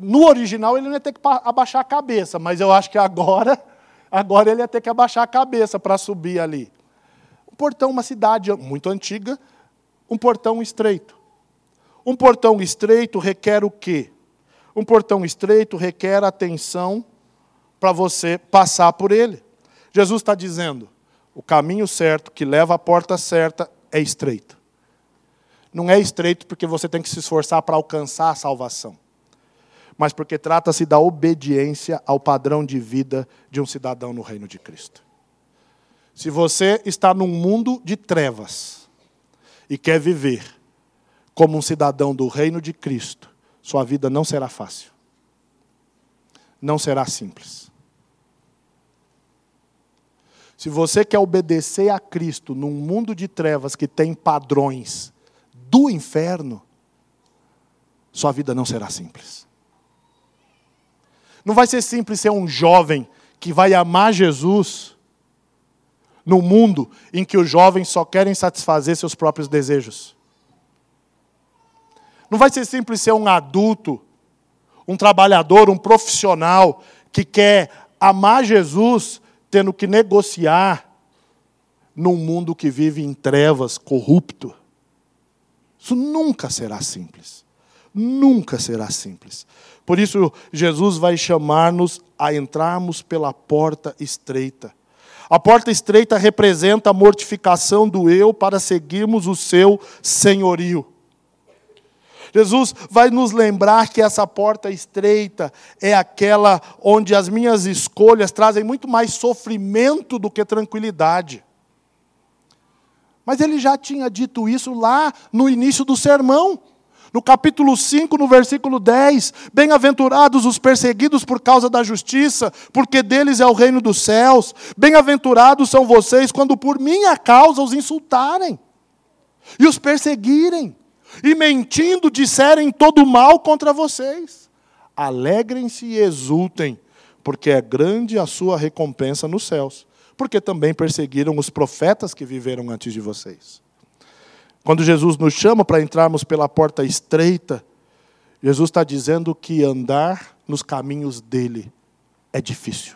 no original ele não ia ter que abaixar a cabeça, mas eu acho que agora ele ia ter que abaixar a cabeça para subir ali. Um portão, uma cidade muito antiga, um portão estreito. Um portão estreito requer o quê? Um portão estreito requer atenção para você passar por ele. Jesus está dizendo, o caminho certo, que leva à porta certa, é estreito. Não é estreito porque você tem que se esforçar para alcançar a salvação, mas porque trata-se da obediência ao padrão de vida de um cidadão no reino de Cristo. Se você está num mundo de trevas e quer viver como um cidadão do reino de Cristo, sua vida não será fácil. Não será simples. Se você quer obedecer a Cristo num mundo de trevas que tem padrões do inferno, sua vida não será simples. Não vai ser simples ser um jovem que vai amar Jesus num mundo em que os jovens só querem satisfazer seus próprios desejos. Não vai ser simples ser um adulto, um trabalhador, um profissional que quer amar Jesus tendo que negociar num mundo que vive em trevas, corrupto. Isso nunca será simples. Nunca será simples. Por isso, Jesus vai chamar-nos a entrarmos pela porta estreita. A porta estreita representa a mortificação do eu para seguirmos o seu senhorio. Jesus vai nos lembrar que essa porta estreita é aquela onde as minhas escolhas trazem muito mais sofrimento do que tranquilidade. Mas ele já tinha dito isso lá no início do sermão. No capítulo 5, no versículo 10, bem-aventurados os perseguidos por causa da justiça, porque deles é o reino dos céus. Bem-aventurados são vocês quando por minha causa os insultarem e os perseguirem, e mentindo disserem todo mal contra vocês. Alegrem-se e exultem, porque é grande a sua recompensa nos céus, porque também perseguiram os profetas que viveram antes de vocês. Quando Jesus nos chama para entrarmos pela porta estreita, Jesus está dizendo que andar nos caminhos dele é difícil.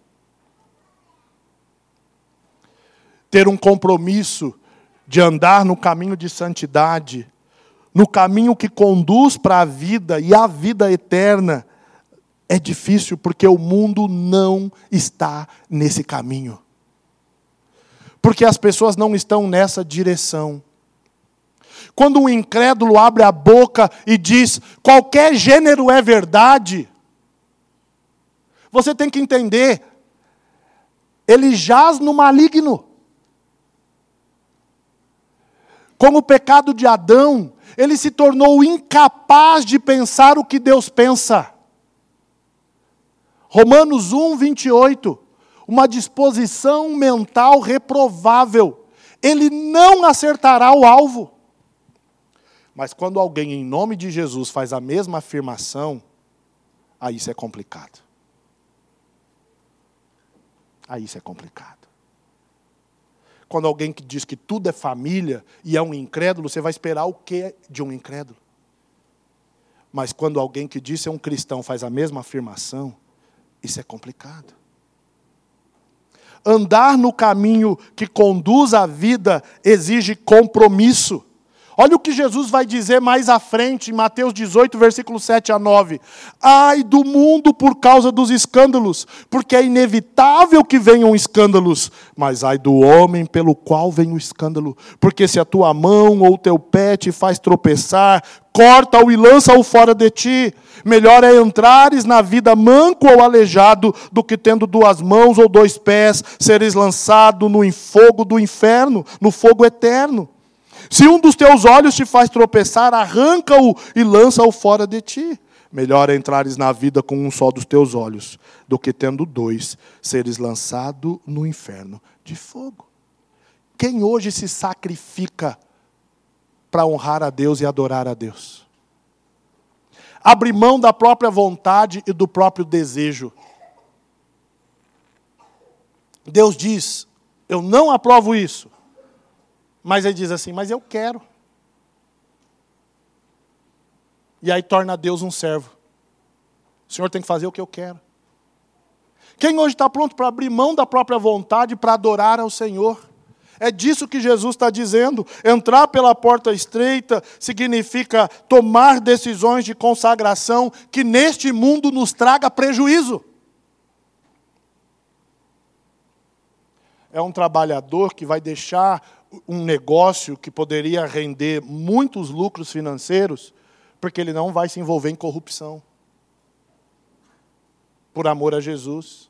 Ter um compromisso de andar no caminho de santidade, no caminho que conduz para a vida e a vida eterna, é difícil porque o mundo não está nesse caminho. Porque as pessoas não estão nessa direção. Quando um incrédulo abre a boca e diz, qualquer gênero é verdade, você tem que entender, ele jaz no maligno. Com o pecado de Adão, ele se tornou incapaz de pensar o que Deus pensa. Romanos 1, 28, uma disposição mental reprovável. Ele não acertará o alvo. Mas quando alguém em nome de Jesus faz a mesma afirmação, aí isso é complicado. Aí isso é complicado. Quando alguém que diz que tudo é família e é um incrédulo, você vai esperar o que de um incrédulo? Mas quando alguém que diz ser um cristão faz a mesma afirmação, isso é complicado. Andar no caminho que conduz à vida exige compromisso. Olha o que Jesus vai dizer mais à frente, em Mateus 18, versículo 7 a 9. Ai do mundo por causa dos escândalos, porque é inevitável que venham escândalos. Mas ai do homem pelo qual vem o escândalo. Porque se a tua mão ou o teu pé te faz tropeçar, corta-o e lança-o fora de ti. Melhor é entrares na vida manco ou aleijado, do que tendo 2 mãos ou 2 pés, seres lançado no fogo do inferno, no fogo eterno. Se um dos teus olhos te faz tropeçar, arranca-o e lança-o fora de ti. Melhor é entrares na vida com um só dos teus olhos, do que tendo 2, seres lançado no inferno de fogo. Quem hoje se sacrifica para honrar a Deus e adorar a Deus? Abre mão da própria vontade e do próprio desejo. Deus diz, eu não aprovo isso. Mas ele diz assim, mas eu quero. E aí torna Deus um servo. O Senhor tem que fazer o que eu quero. Quem hoje está pronto para abrir mão da própria vontade para adorar ao Senhor? É disso que Jesus está dizendo. Entrar pela porta estreita significa tomar decisões de consagração que neste mundo nos traga prejuízo. É um trabalhador que vai deixar um negócio que poderia render muitos lucros financeiros, porque ele não vai se envolver em corrupção. Por amor a Jesus.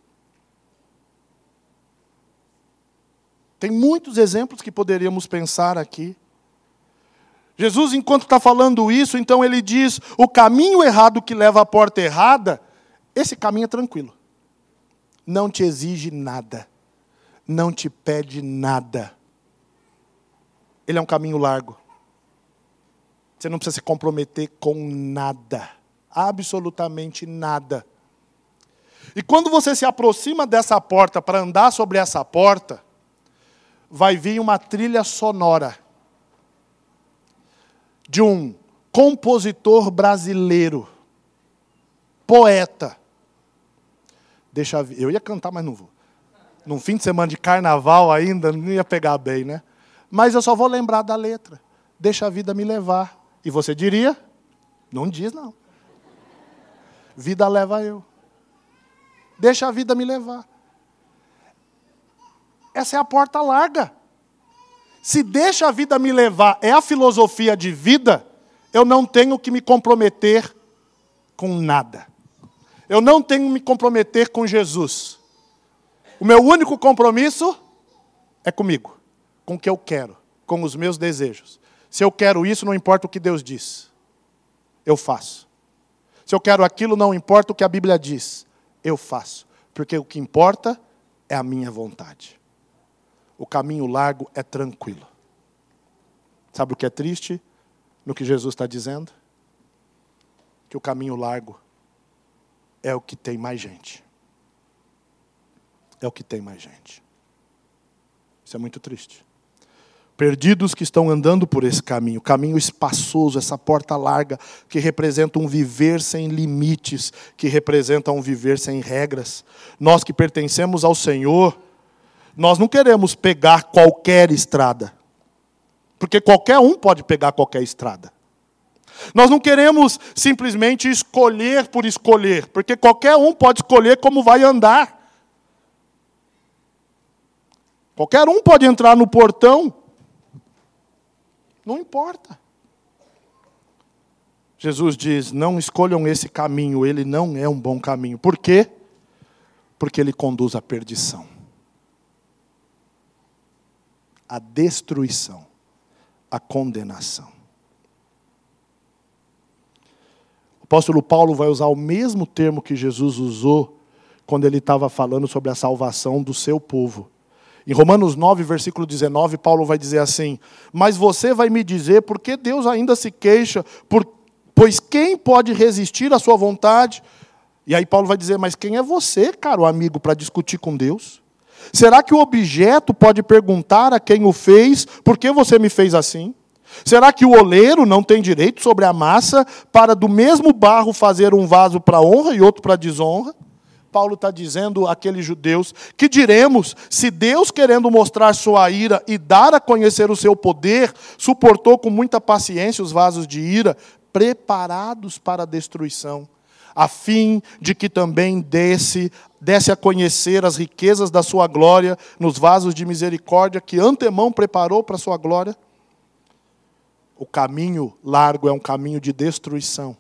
Tem muitos exemplos que poderíamos pensar aqui. Jesus, enquanto está falando isso, então ele diz, o caminho errado que leva à porta errada, esse caminho é tranquilo. Não te exige nada. Não te pede nada. Ele é um caminho largo. Você não precisa se comprometer com nada. Absolutamente nada. E quando você se aproxima dessa porta para andar sobre essa porta, vai vir uma trilha sonora de um compositor brasileiro, poeta. Eu ia cantar, mas não vou. Num fim de semana de carnaval ainda, não ia pegar bem, né? Mas eu só vou lembrar da letra. Deixa a vida me levar. E você diria? Não diz, não. Vida leva eu. Deixa a vida me levar. Essa é a porta larga. Se deixa a vida me levar é a filosofia de vida, eu não tenho que me comprometer com nada. Eu não tenho que me comprometer com Jesus. O meu único compromisso é comigo, com o que eu quero, com os meus desejos. Se eu quero isso, não importa o que Deus diz, eu faço. Se eu quero aquilo, não importa o que a Bíblia diz, eu faço. Porque o que importa é a minha vontade. O caminho largo é tranquilo. Sabe o que é triste no que Jesus está dizendo? Que o caminho largo é o que tem mais gente. É o que tem mais gente. Isso é muito triste. Perdidos que estão andando por esse caminho espaçoso, essa porta larga, que representa um viver sem limites, que representa um viver sem regras. Nós que pertencemos ao Senhor, nós não queremos pegar qualquer estrada, porque qualquer um pode pegar qualquer estrada. Nós não queremos simplesmente escolher por escolher, porque qualquer um pode escolher como vai andar. Qualquer um pode entrar no portão. Não importa. Jesus diz, não escolham esse caminho, ele não é um bom caminho. Por quê? Porque ele conduz à perdição. A destruição, a condenação. O apóstolo Paulo vai usar o mesmo termo que Jesus usou quando ele estava falando sobre a salvação do seu povo. Em Romanos 9, versículo 19, Paulo vai dizer assim, mas você vai me dizer por que Deus ainda se queixa, pois quem pode resistir à sua vontade? E aí Paulo vai dizer, mas quem é você, caro amigo, para discutir com Deus? Será que o objeto pode perguntar a quem o fez, por que você me fez assim? Será que o oleiro não tem direito sobre a massa para do mesmo barro fazer um vaso para honra e outro para desonra? Paulo está dizendo àqueles judeus, que diremos, se Deus, querendo mostrar sua ira e dar a conhecer o seu poder, suportou com muita paciência os vasos de ira, preparados para a destruição, a fim de que também desse a conhecer as riquezas da sua glória nos vasos de misericórdia que antemão preparou para a sua glória. O caminho largo é um caminho de destruição.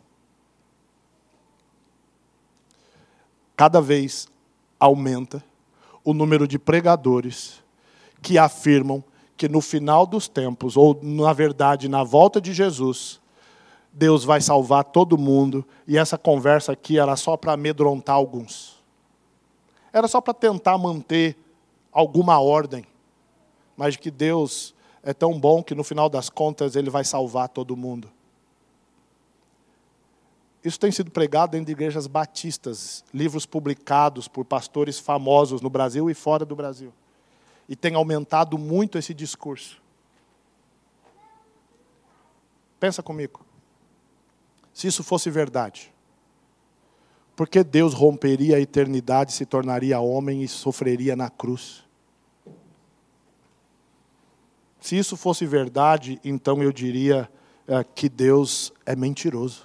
Cada vez aumenta o número de pregadores que afirmam que no final dos tempos, ou na verdade na volta de Jesus, Deus vai salvar todo mundo, e essa conversa aqui era só para amedrontar alguns. Era só para tentar manter alguma ordem, mas que Deus é tão bom que no final das contas Ele vai salvar todo mundo. Isso tem sido pregado dentro de igrejas batistas, livros publicados por pastores famosos no Brasil e fora do Brasil. E tem aumentado muito esse discurso. Pensa comigo. Se isso fosse verdade, Por que Deus romperia a eternidade, se tornaria homem e sofreria na cruz? Se isso fosse verdade, então eu diria que Deus é mentiroso.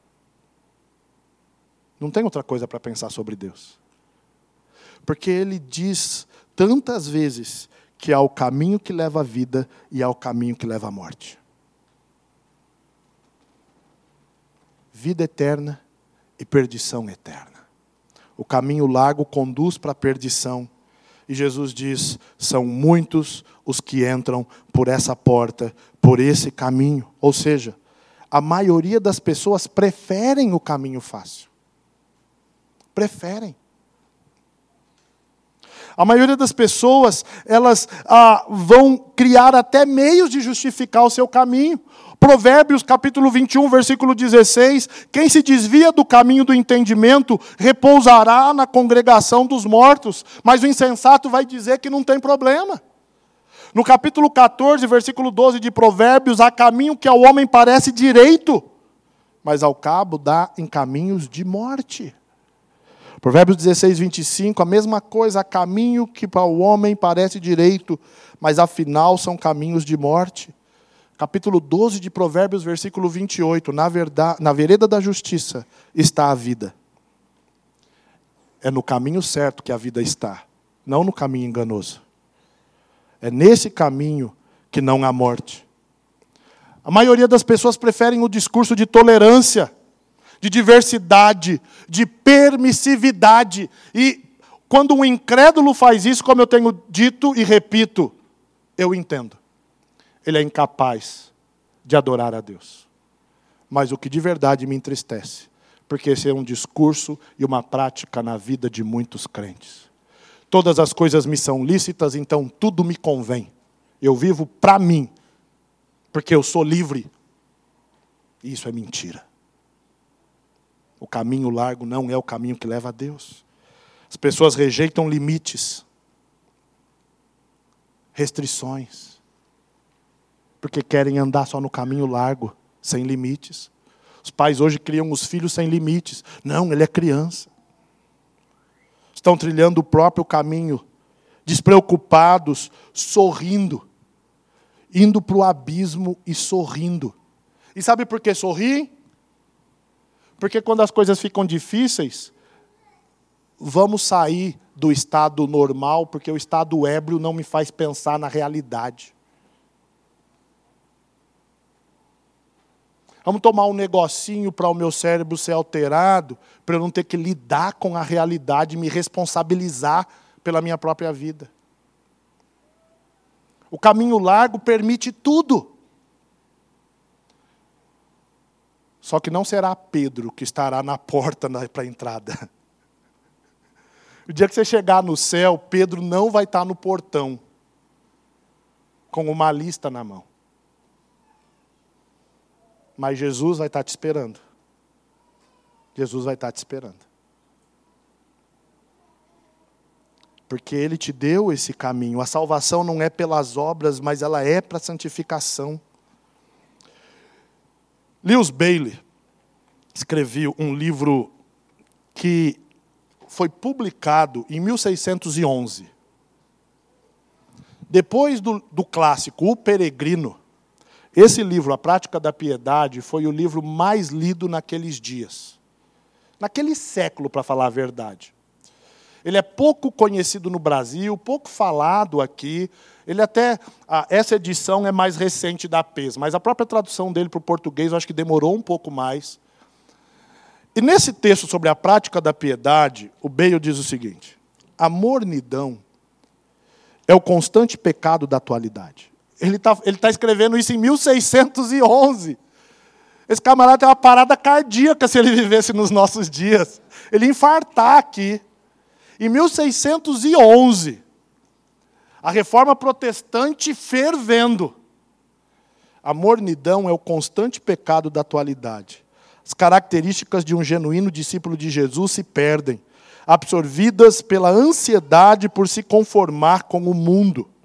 Não tem outra coisa para pensar sobre Deus. Porque Ele diz tantas vezes que há o caminho que leva à vida e há o caminho que leva à morte. Vida eterna e perdição eterna. O caminho largo conduz para a perdição. E Jesus diz, são muitos os que entram por essa porta, por esse caminho. Ou seja, a maioria das pessoas preferem o caminho fácil. Preferem. A maioria das pessoas, elas vão criar até meios de justificar o seu caminho. Provérbios capítulo 21, versículo 16. Quem se desvia do caminho do entendimento, repousará na congregação dos mortos. Mas o insensato vai dizer que não tem problema. No capítulo 14, versículo 12 de Provérbios, há caminho que ao homem parece direito, mas ao cabo dá em caminhos de morte. Provérbios 16, 25, a mesma coisa, há caminho que para o homem parece direito, mas afinal são caminhos de morte. Capítulo 12 de Provérbios, versículo 28, na vereda da justiça está a vida. É no caminho certo que a vida está, não no caminho enganoso. É nesse caminho que não há morte. A maioria das pessoas preferem o discurso de tolerância, de diversidade, de permissividade. E quando um incrédulo faz isso, como eu tenho dito e repito, eu entendo. Ele é incapaz de adorar a Deus. Mas o que de verdade me entristece, porque esse é um discurso e uma prática na vida de muitos crentes. Todas as coisas me são lícitas, então tudo me convém. Eu vivo para mim, porque eu sou livre. Isso é mentira. O caminho largo não é o caminho que leva a Deus. As pessoas rejeitam limites, restrições, porque querem andar só no caminho largo, sem limites. Os pais hoje criam os filhos sem limites. Não, ele é criança. Estão trilhando o próprio caminho, despreocupados, sorrindo, indo para o abismo e sorrindo. E sabe por que sorrir? Porque quando as coisas ficam difíceis, vamos sair do estado normal, porque o estado ébrio não me faz pensar na realidade. Vamos tomar um negocinho para o meu cérebro ser alterado, para eu não ter que lidar com a realidade, me responsabilizar pela minha própria vida. O caminho largo permite tudo. Só que não será Pedro que estará na porta para a entrada. O dia que você chegar no céu, Pedro não vai estar no portão, com uma lista na mão. Mas Jesus vai estar te esperando. Jesus vai estar te esperando. Porque Ele te deu esse caminho. A salvação não é pelas obras, mas ela é para a santificação. Lewis Bailey escreveu um livro que foi publicado em 1611. Depois do clássico O Peregrino, esse livro, A Prática da Piedade, foi o livro mais lido naqueles dias. Naquele século, para falar a verdade. Ele é pouco conhecido no Brasil, pouco falado aqui. Ele até, essa edição é mais recente da PES, mas a própria tradução dele para o português eu acho que demorou um pouco mais. E nesse texto sobre a prática da piedade, o Bailey diz o seguinte: a mornidão é o constante pecado da atualidade. Ele tá escrevendo isso em 1611. Esse camarada tem uma parada cardíaca se ele vivesse nos nossos dias. Ele ia infartar aqui. Em 1611, a reforma protestante fervendo. A mornidão é o constante pecado da atualidade. As características de um genuíno discípulo de Jesus se perdem, absorvidas pela ansiedade por se conformar com o mundo.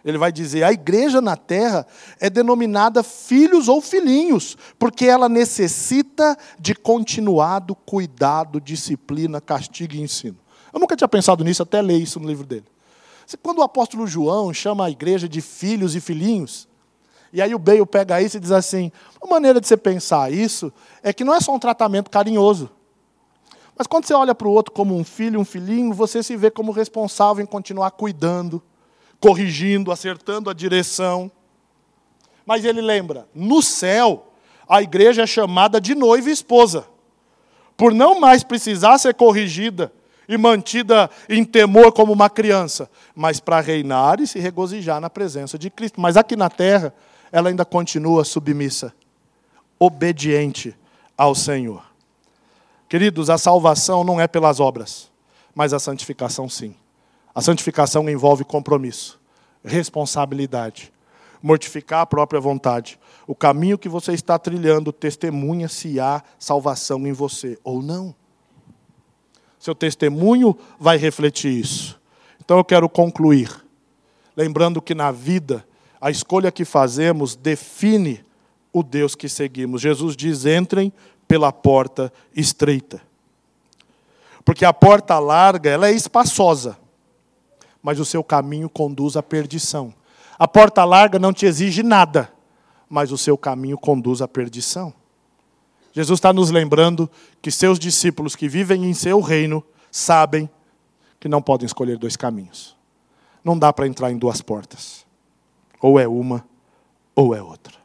Ele vai dizer, a igreja na terra é denominada filhos ou filhinhos, porque ela necessita de continuado cuidado, disciplina, castigo e ensino. Eu nunca tinha pensado nisso, até ler isso no livro dele. Quando o apóstolo João chama a igreja de filhos e filhinhos, e aí o Bale pega isso e diz assim, a maneira de você pensar isso é que não é só um tratamento carinhoso. Mas quando você olha para o outro como um filho, um filhinho, você se vê como responsável em continuar cuidando, corrigindo, acertando a direção. Mas ele lembra, no céu, a igreja é chamada de noiva e esposa. Por não mais precisar ser corrigida e mantida em temor como uma criança, mas para reinar e se regozijar na presença de Cristo. Mas aqui na terra, ela ainda continua submissa, obediente ao Senhor. Queridos, a salvação não é pelas obras, mas a santificação sim. A santificação envolve compromisso, responsabilidade, mortificar a própria vontade. O caminho que você está trilhando testemunha se há salvação em você ou não. Seu testemunho vai refletir isso. Então eu quero concluir, lembrando que na vida, a escolha que fazemos define o Deus que seguimos. Jesus diz, entrem pela porta estreita. Porque a porta larga, ela é espaçosa, mas o seu caminho conduz à perdição. A porta larga não te exige nada, mas o seu caminho conduz à perdição. Jesus está nos lembrando que seus discípulos que vivem em seu reino sabem que não podem escolher dois caminhos. Não dá para entrar em duas portas. Ou é uma, ou é outra.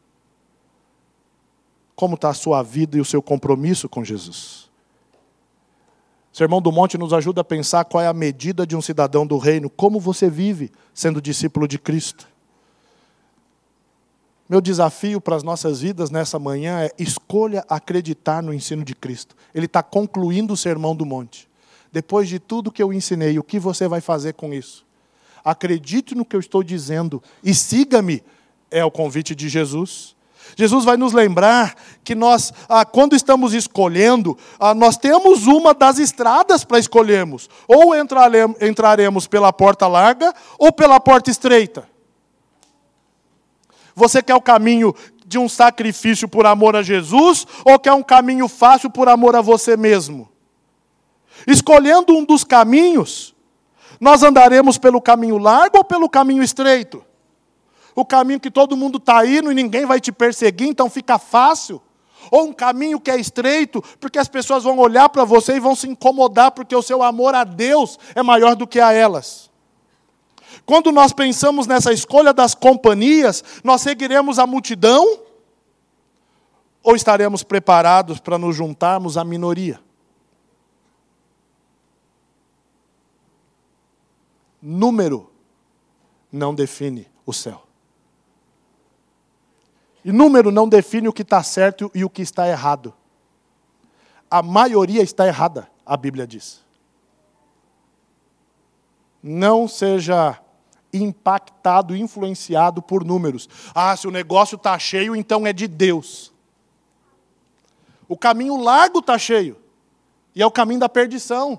Como está a sua vida e o seu compromisso com Jesus? O Sermão do Monte nos ajuda a pensar qual é a medida de um cidadão do reino, como você vive sendo discípulo de Cristo. Meu desafio para as nossas vidas nessa manhã é escolha acreditar no ensino de Cristo. Ele está concluindo o Sermão do Monte. Depois de tudo que eu ensinei, o que você vai fazer com isso? Acredite no que eu estou dizendo e siga-me, é o convite de Jesus. Jesus vai nos lembrar que nós, quando estamos escolhendo, nós temos uma das estradas para escolhermos. Ou entraremos pela porta larga ou pela porta estreita. Você quer o caminho de um sacrifício por amor a Jesus ou quer um caminho fácil por amor a você mesmo? Escolhendo um dos caminhos, nós andaremos pelo caminho largo ou pelo caminho estreito? O caminho que todo mundo está indo e ninguém vai te perseguir, então fica fácil. Ou um caminho que é estreito, porque as pessoas vão olhar para você e vão se incomodar, porque o seu amor a Deus é maior do que a elas. Quando nós pensamos nessa escolha das companhias, nós seguiremos a multidão? Ou estaremos preparados para nos juntarmos à minoria? Número não define o céu. E número não define o que está certo e o que está errado. A maioria está errada, a Bíblia diz. Não seja impactado, influenciado por números. Se o negócio está cheio, então é de Deus. O caminho largo está cheio. E é o caminho da perdição.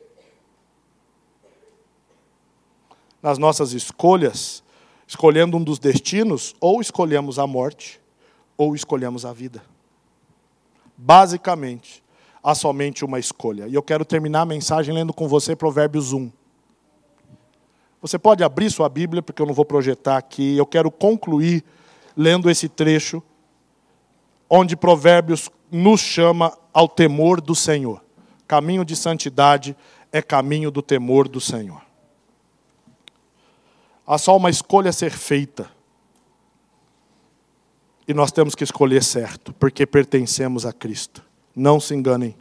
Nas nossas escolhas, escolhendo um dos destinos, ou escolhemos a morte, ou escolhemos a vida. Basicamente, há somente uma escolha. E eu quero terminar a mensagem lendo com você Provérbios 1. Você pode abrir sua Bíblia, porque eu não vou projetar aqui. Eu quero concluir lendo esse trecho, onde Provérbios nos chama ao temor do Senhor. Caminho de santidade é caminho do temor do Senhor. Há só uma escolha a ser feita. E nós temos que escolher certo, porque pertencemos a Cristo. Não se enganem.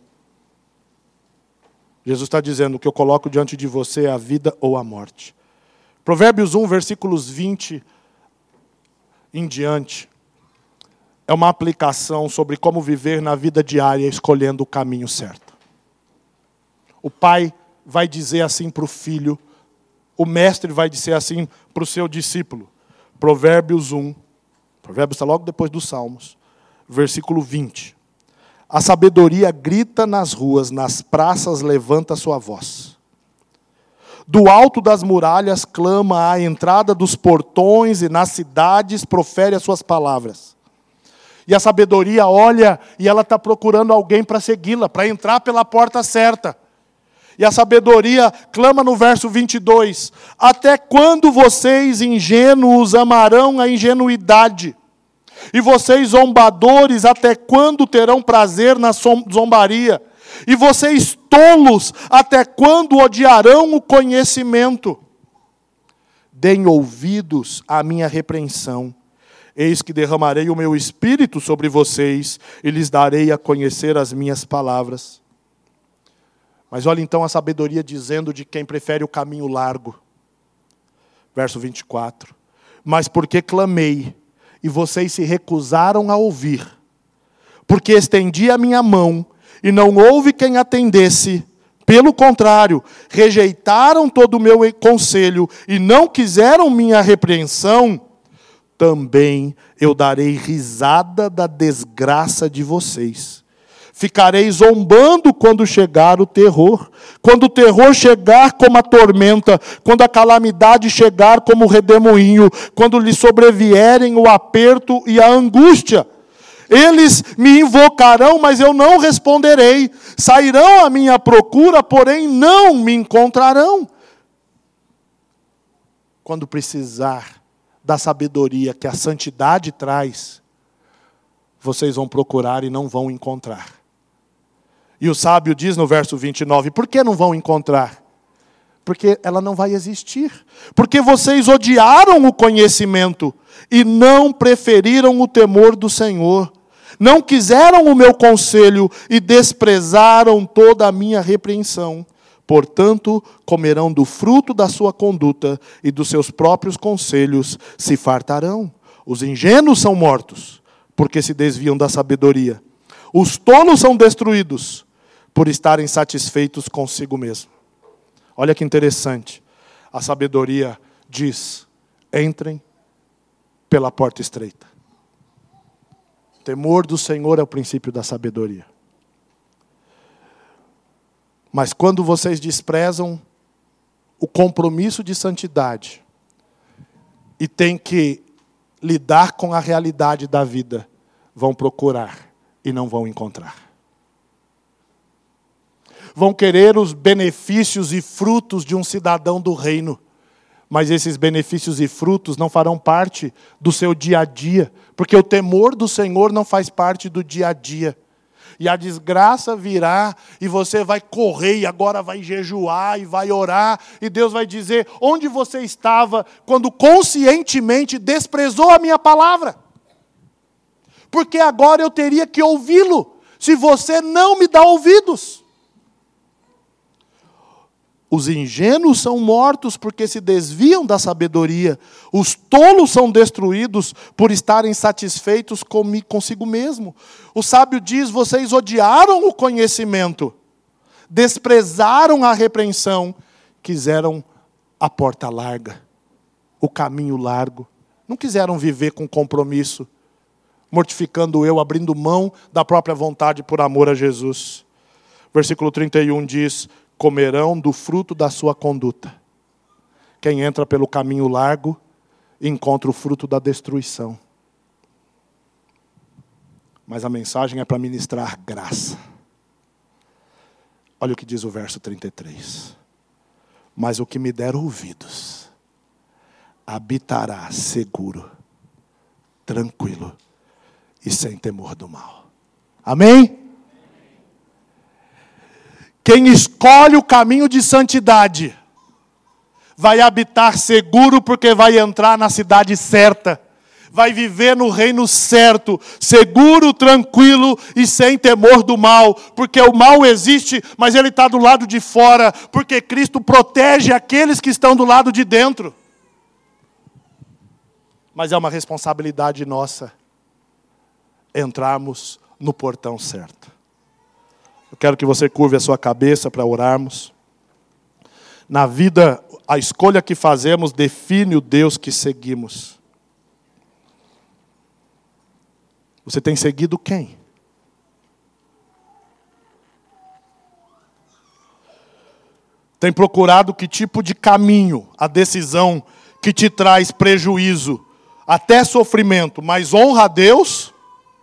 Jesus está dizendo, o que eu coloco diante de você é a vida ou a morte. Provérbios 1, versículos 20 em diante, é uma aplicação sobre como viver na vida diária, escolhendo o caminho certo. O pai vai dizer assim para o filho, o mestre vai dizer assim para o seu discípulo. Provérbios 1, Provérbios está logo depois dos Salmos, versículo 20. A sabedoria grita nas ruas, nas praças levanta sua voz. Do alto das muralhas clama, à entrada dos portões e nas cidades profere as suas palavras. E a sabedoria olha e ela está procurando alguém para segui-la, para entrar pela porta certa. E a sabedoria clama no verso 22, até quando vocês ingênuos amarão a ingenuidade? E vocês zombadores, até quando terão prazer na zombaria? E vocês tolos, até quando odiarão o conhecimento? Deem ouvidos à minha repreensão. Eis que derramarei o meu espírito sobre vocês e lhes darei a conhecer as minhas palavras. Mas olha então a sabedoria dizendo de quem prefere o caminho largo. Verso 24. Mas porque clamei, e vocês se recusaram a ouvir, porque estendi a minha mão, e não houve quem atendesse, pelo contrário, rejeitaram todo o meu conselho, e não quiseram minha repreensão, também eu darei risada da desgraça de vocês. Ficarei zombando quando chegar o terror. Quando o terror chegar como a tormenta, quando a calamidade chegar como o redemoinho, quando lhe sobrevierem o aperto e a angústia. Eles me invocarão, mas eu não responderei. Sairão à minha procura, porém não me encontrarão. Quando precisar da sabedoria que a santidade traz, vocês vão procurar e não vão encontrar. E o sábio diz no verso 29, por que não vão encontrar? Porque ela não vai existir. Porque vocês odiaram o conhecimento e não preferiram o temor do Senhor. Não quiseram o meu conselho e desprezaram toda a minha repreensão. Portanto, comerão do fruto da sua conduta e dos seus próprios conselhos se fartarão. Os ingênuos são mortos, porque se desviam da sabedoria. Os tolos são destruídos, por estarem satisfeitos consigo mesmo. Olha que interessante. A sabedoria diz, entrem pela porta estreita. O temor do Senhor é o princípio da sabedoria. Mas quando vocês desprezam o compromisso de santidade e têm que lidar com a realidade da vida, vão procurar e não vão encontrar. Vão querer os benefícios e frutos de um cidadão do reino, mas esses benefícios e frutos não farão parte do seu dia a dia, porque o temor do Senhor não faz parte do dia a dia. E a desgraça virá, e você vai correr, e agora vai jejuar, e vai orar, e Deus vai dizer, onde você estava quando conscientemente desprezou a minha palavra? Porque agora eu teria que ouvi-lo, se você não me dá ouvidos. Os ingênuos são mortos porque se desviam da sabedoria. Os tolos são destruídos por estarem satisfeitos consigo mesmo. O sábio diz, vocês odiaram o conhecimento, desprezaram a repreensão, quiseram a porta larga, o caminho largo. Não quiseram viver com compromisso, mortificando eu, abrindo mão da própria vontade por amor a Jesus. Versículo 31 diz, comerão do fruto da sua conduta. Quem entra pelo caminho largo, encontra o fruto da destruição. Mas a mensagem é para ministrar graça. Olha o que diz o verso 33. Mas o que me der ouvidos, habitará seguro, tranquilo e sem temor do mal. Amém? Quem escolhe o caminho de santidade, vai habitar seguro porque vai entrar na cidade certa. Vai viver no reino certo, seguro, tranquilo e sem temor do mal. Porque o mal existe, mas ele está do lado de fora. Porque Cristo protege aqueles que estão do lado de dentro. Mas é uma responsabilidade nossa entrarmos no portão certo. Eu quero que você curve a sua cabeça para orarmos. Na vida, a escolha que fazemos define o Deus que seguimos. Você tem seguido quem? Tem procurado que tipo de caminho, a decisão que te traz prejuízo, até sofrimento, mas honra a Deus?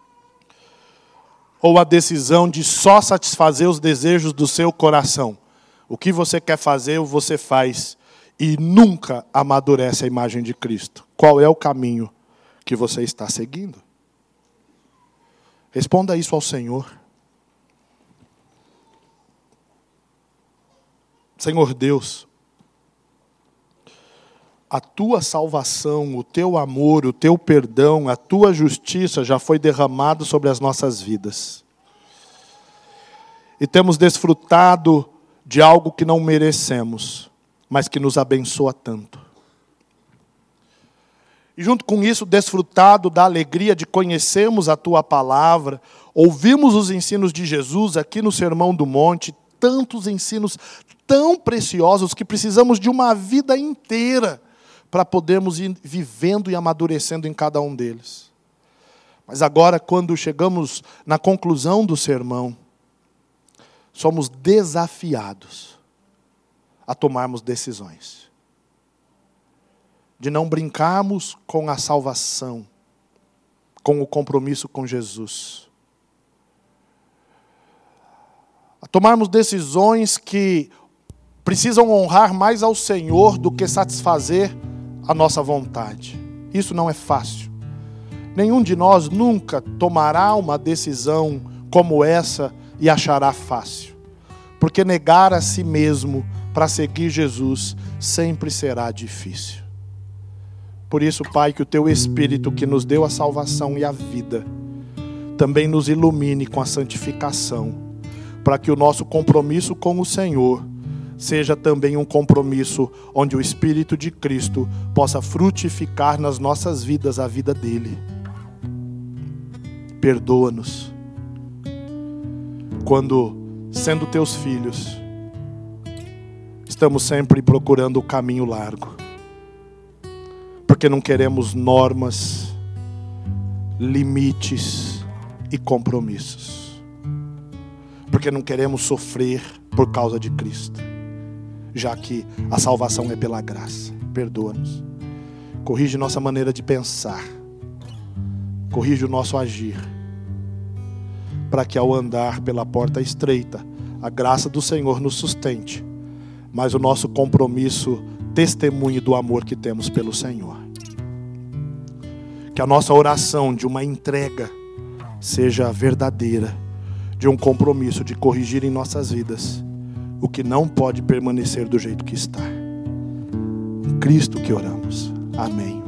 Ou a decisão de só satisfazer os desejos do seu coração? O que você quer fazer, você faz, e nunca amadurece a imagem de Cristo. Qual é o caminho que você está seguindo? Responda isso ao Senhor. Senhor Deus, a tua salvação, o teu amor, o teu perdão, a tua justiça já foi derramado sobre as nossas vidas. E temos desfrutado de algo que não merecemos, mas que nos abençoa tanto. E junto com isso, desfrutado da alegria de conhecermos a tua palavra, ouvimos os ensinos de Jesus aqui no Sermão do Monte, tantos ensinos tão preciosos que precisamos de uma vida inteira para podermos ir vivendo e amadurecendo em cada um deles. Mas agora, quando chegamos na conclusão do sermão, somos desafiados a tomarmos decisões. De não brincarmos com a salvação, com o compromisso com Jesus. A tomarmos decisões que precisam honrar mais ao Senhor do que satisfazer a nossa vontade. Isso não é fácil. Nenhum de nós nunca tomará uma decisão como essa e achará fácil. Porque negar a si mesmo para seguir Jesus sempre será difícil. Por isso, Pai, que o Teu Espírito que nos deu a salvação e a vida, também nos ilumine com a santificação, para que o nosso compromisso com o Senhor seja também um compromisso onde o Espírito de Cristo possa frutificar nas nossas vidas a vida dEle. Perdoa-nos quando, sendo Teus filhos, estamos sempre procurando o caminho largo, porque não queremos normas, limites e compromissos, porque não queremos sofrer por causa de Cristo, já que a salvação é pela graça. Perdoa-nos. Corrige nossa maneira de pensar. Corrige o nosso agir. Para que ao andar pela porta estreita, a graça do Senhor nos sustente, mas o nosso compromisso testemunhe do amor que temos pelo Senhor. Que a nossa oração de uma entrega seja verdadeira, de um compromisso de corrigir em nossas vidas o que não pode permanecer do jeito que está. Em Cristo que oramos. Amém.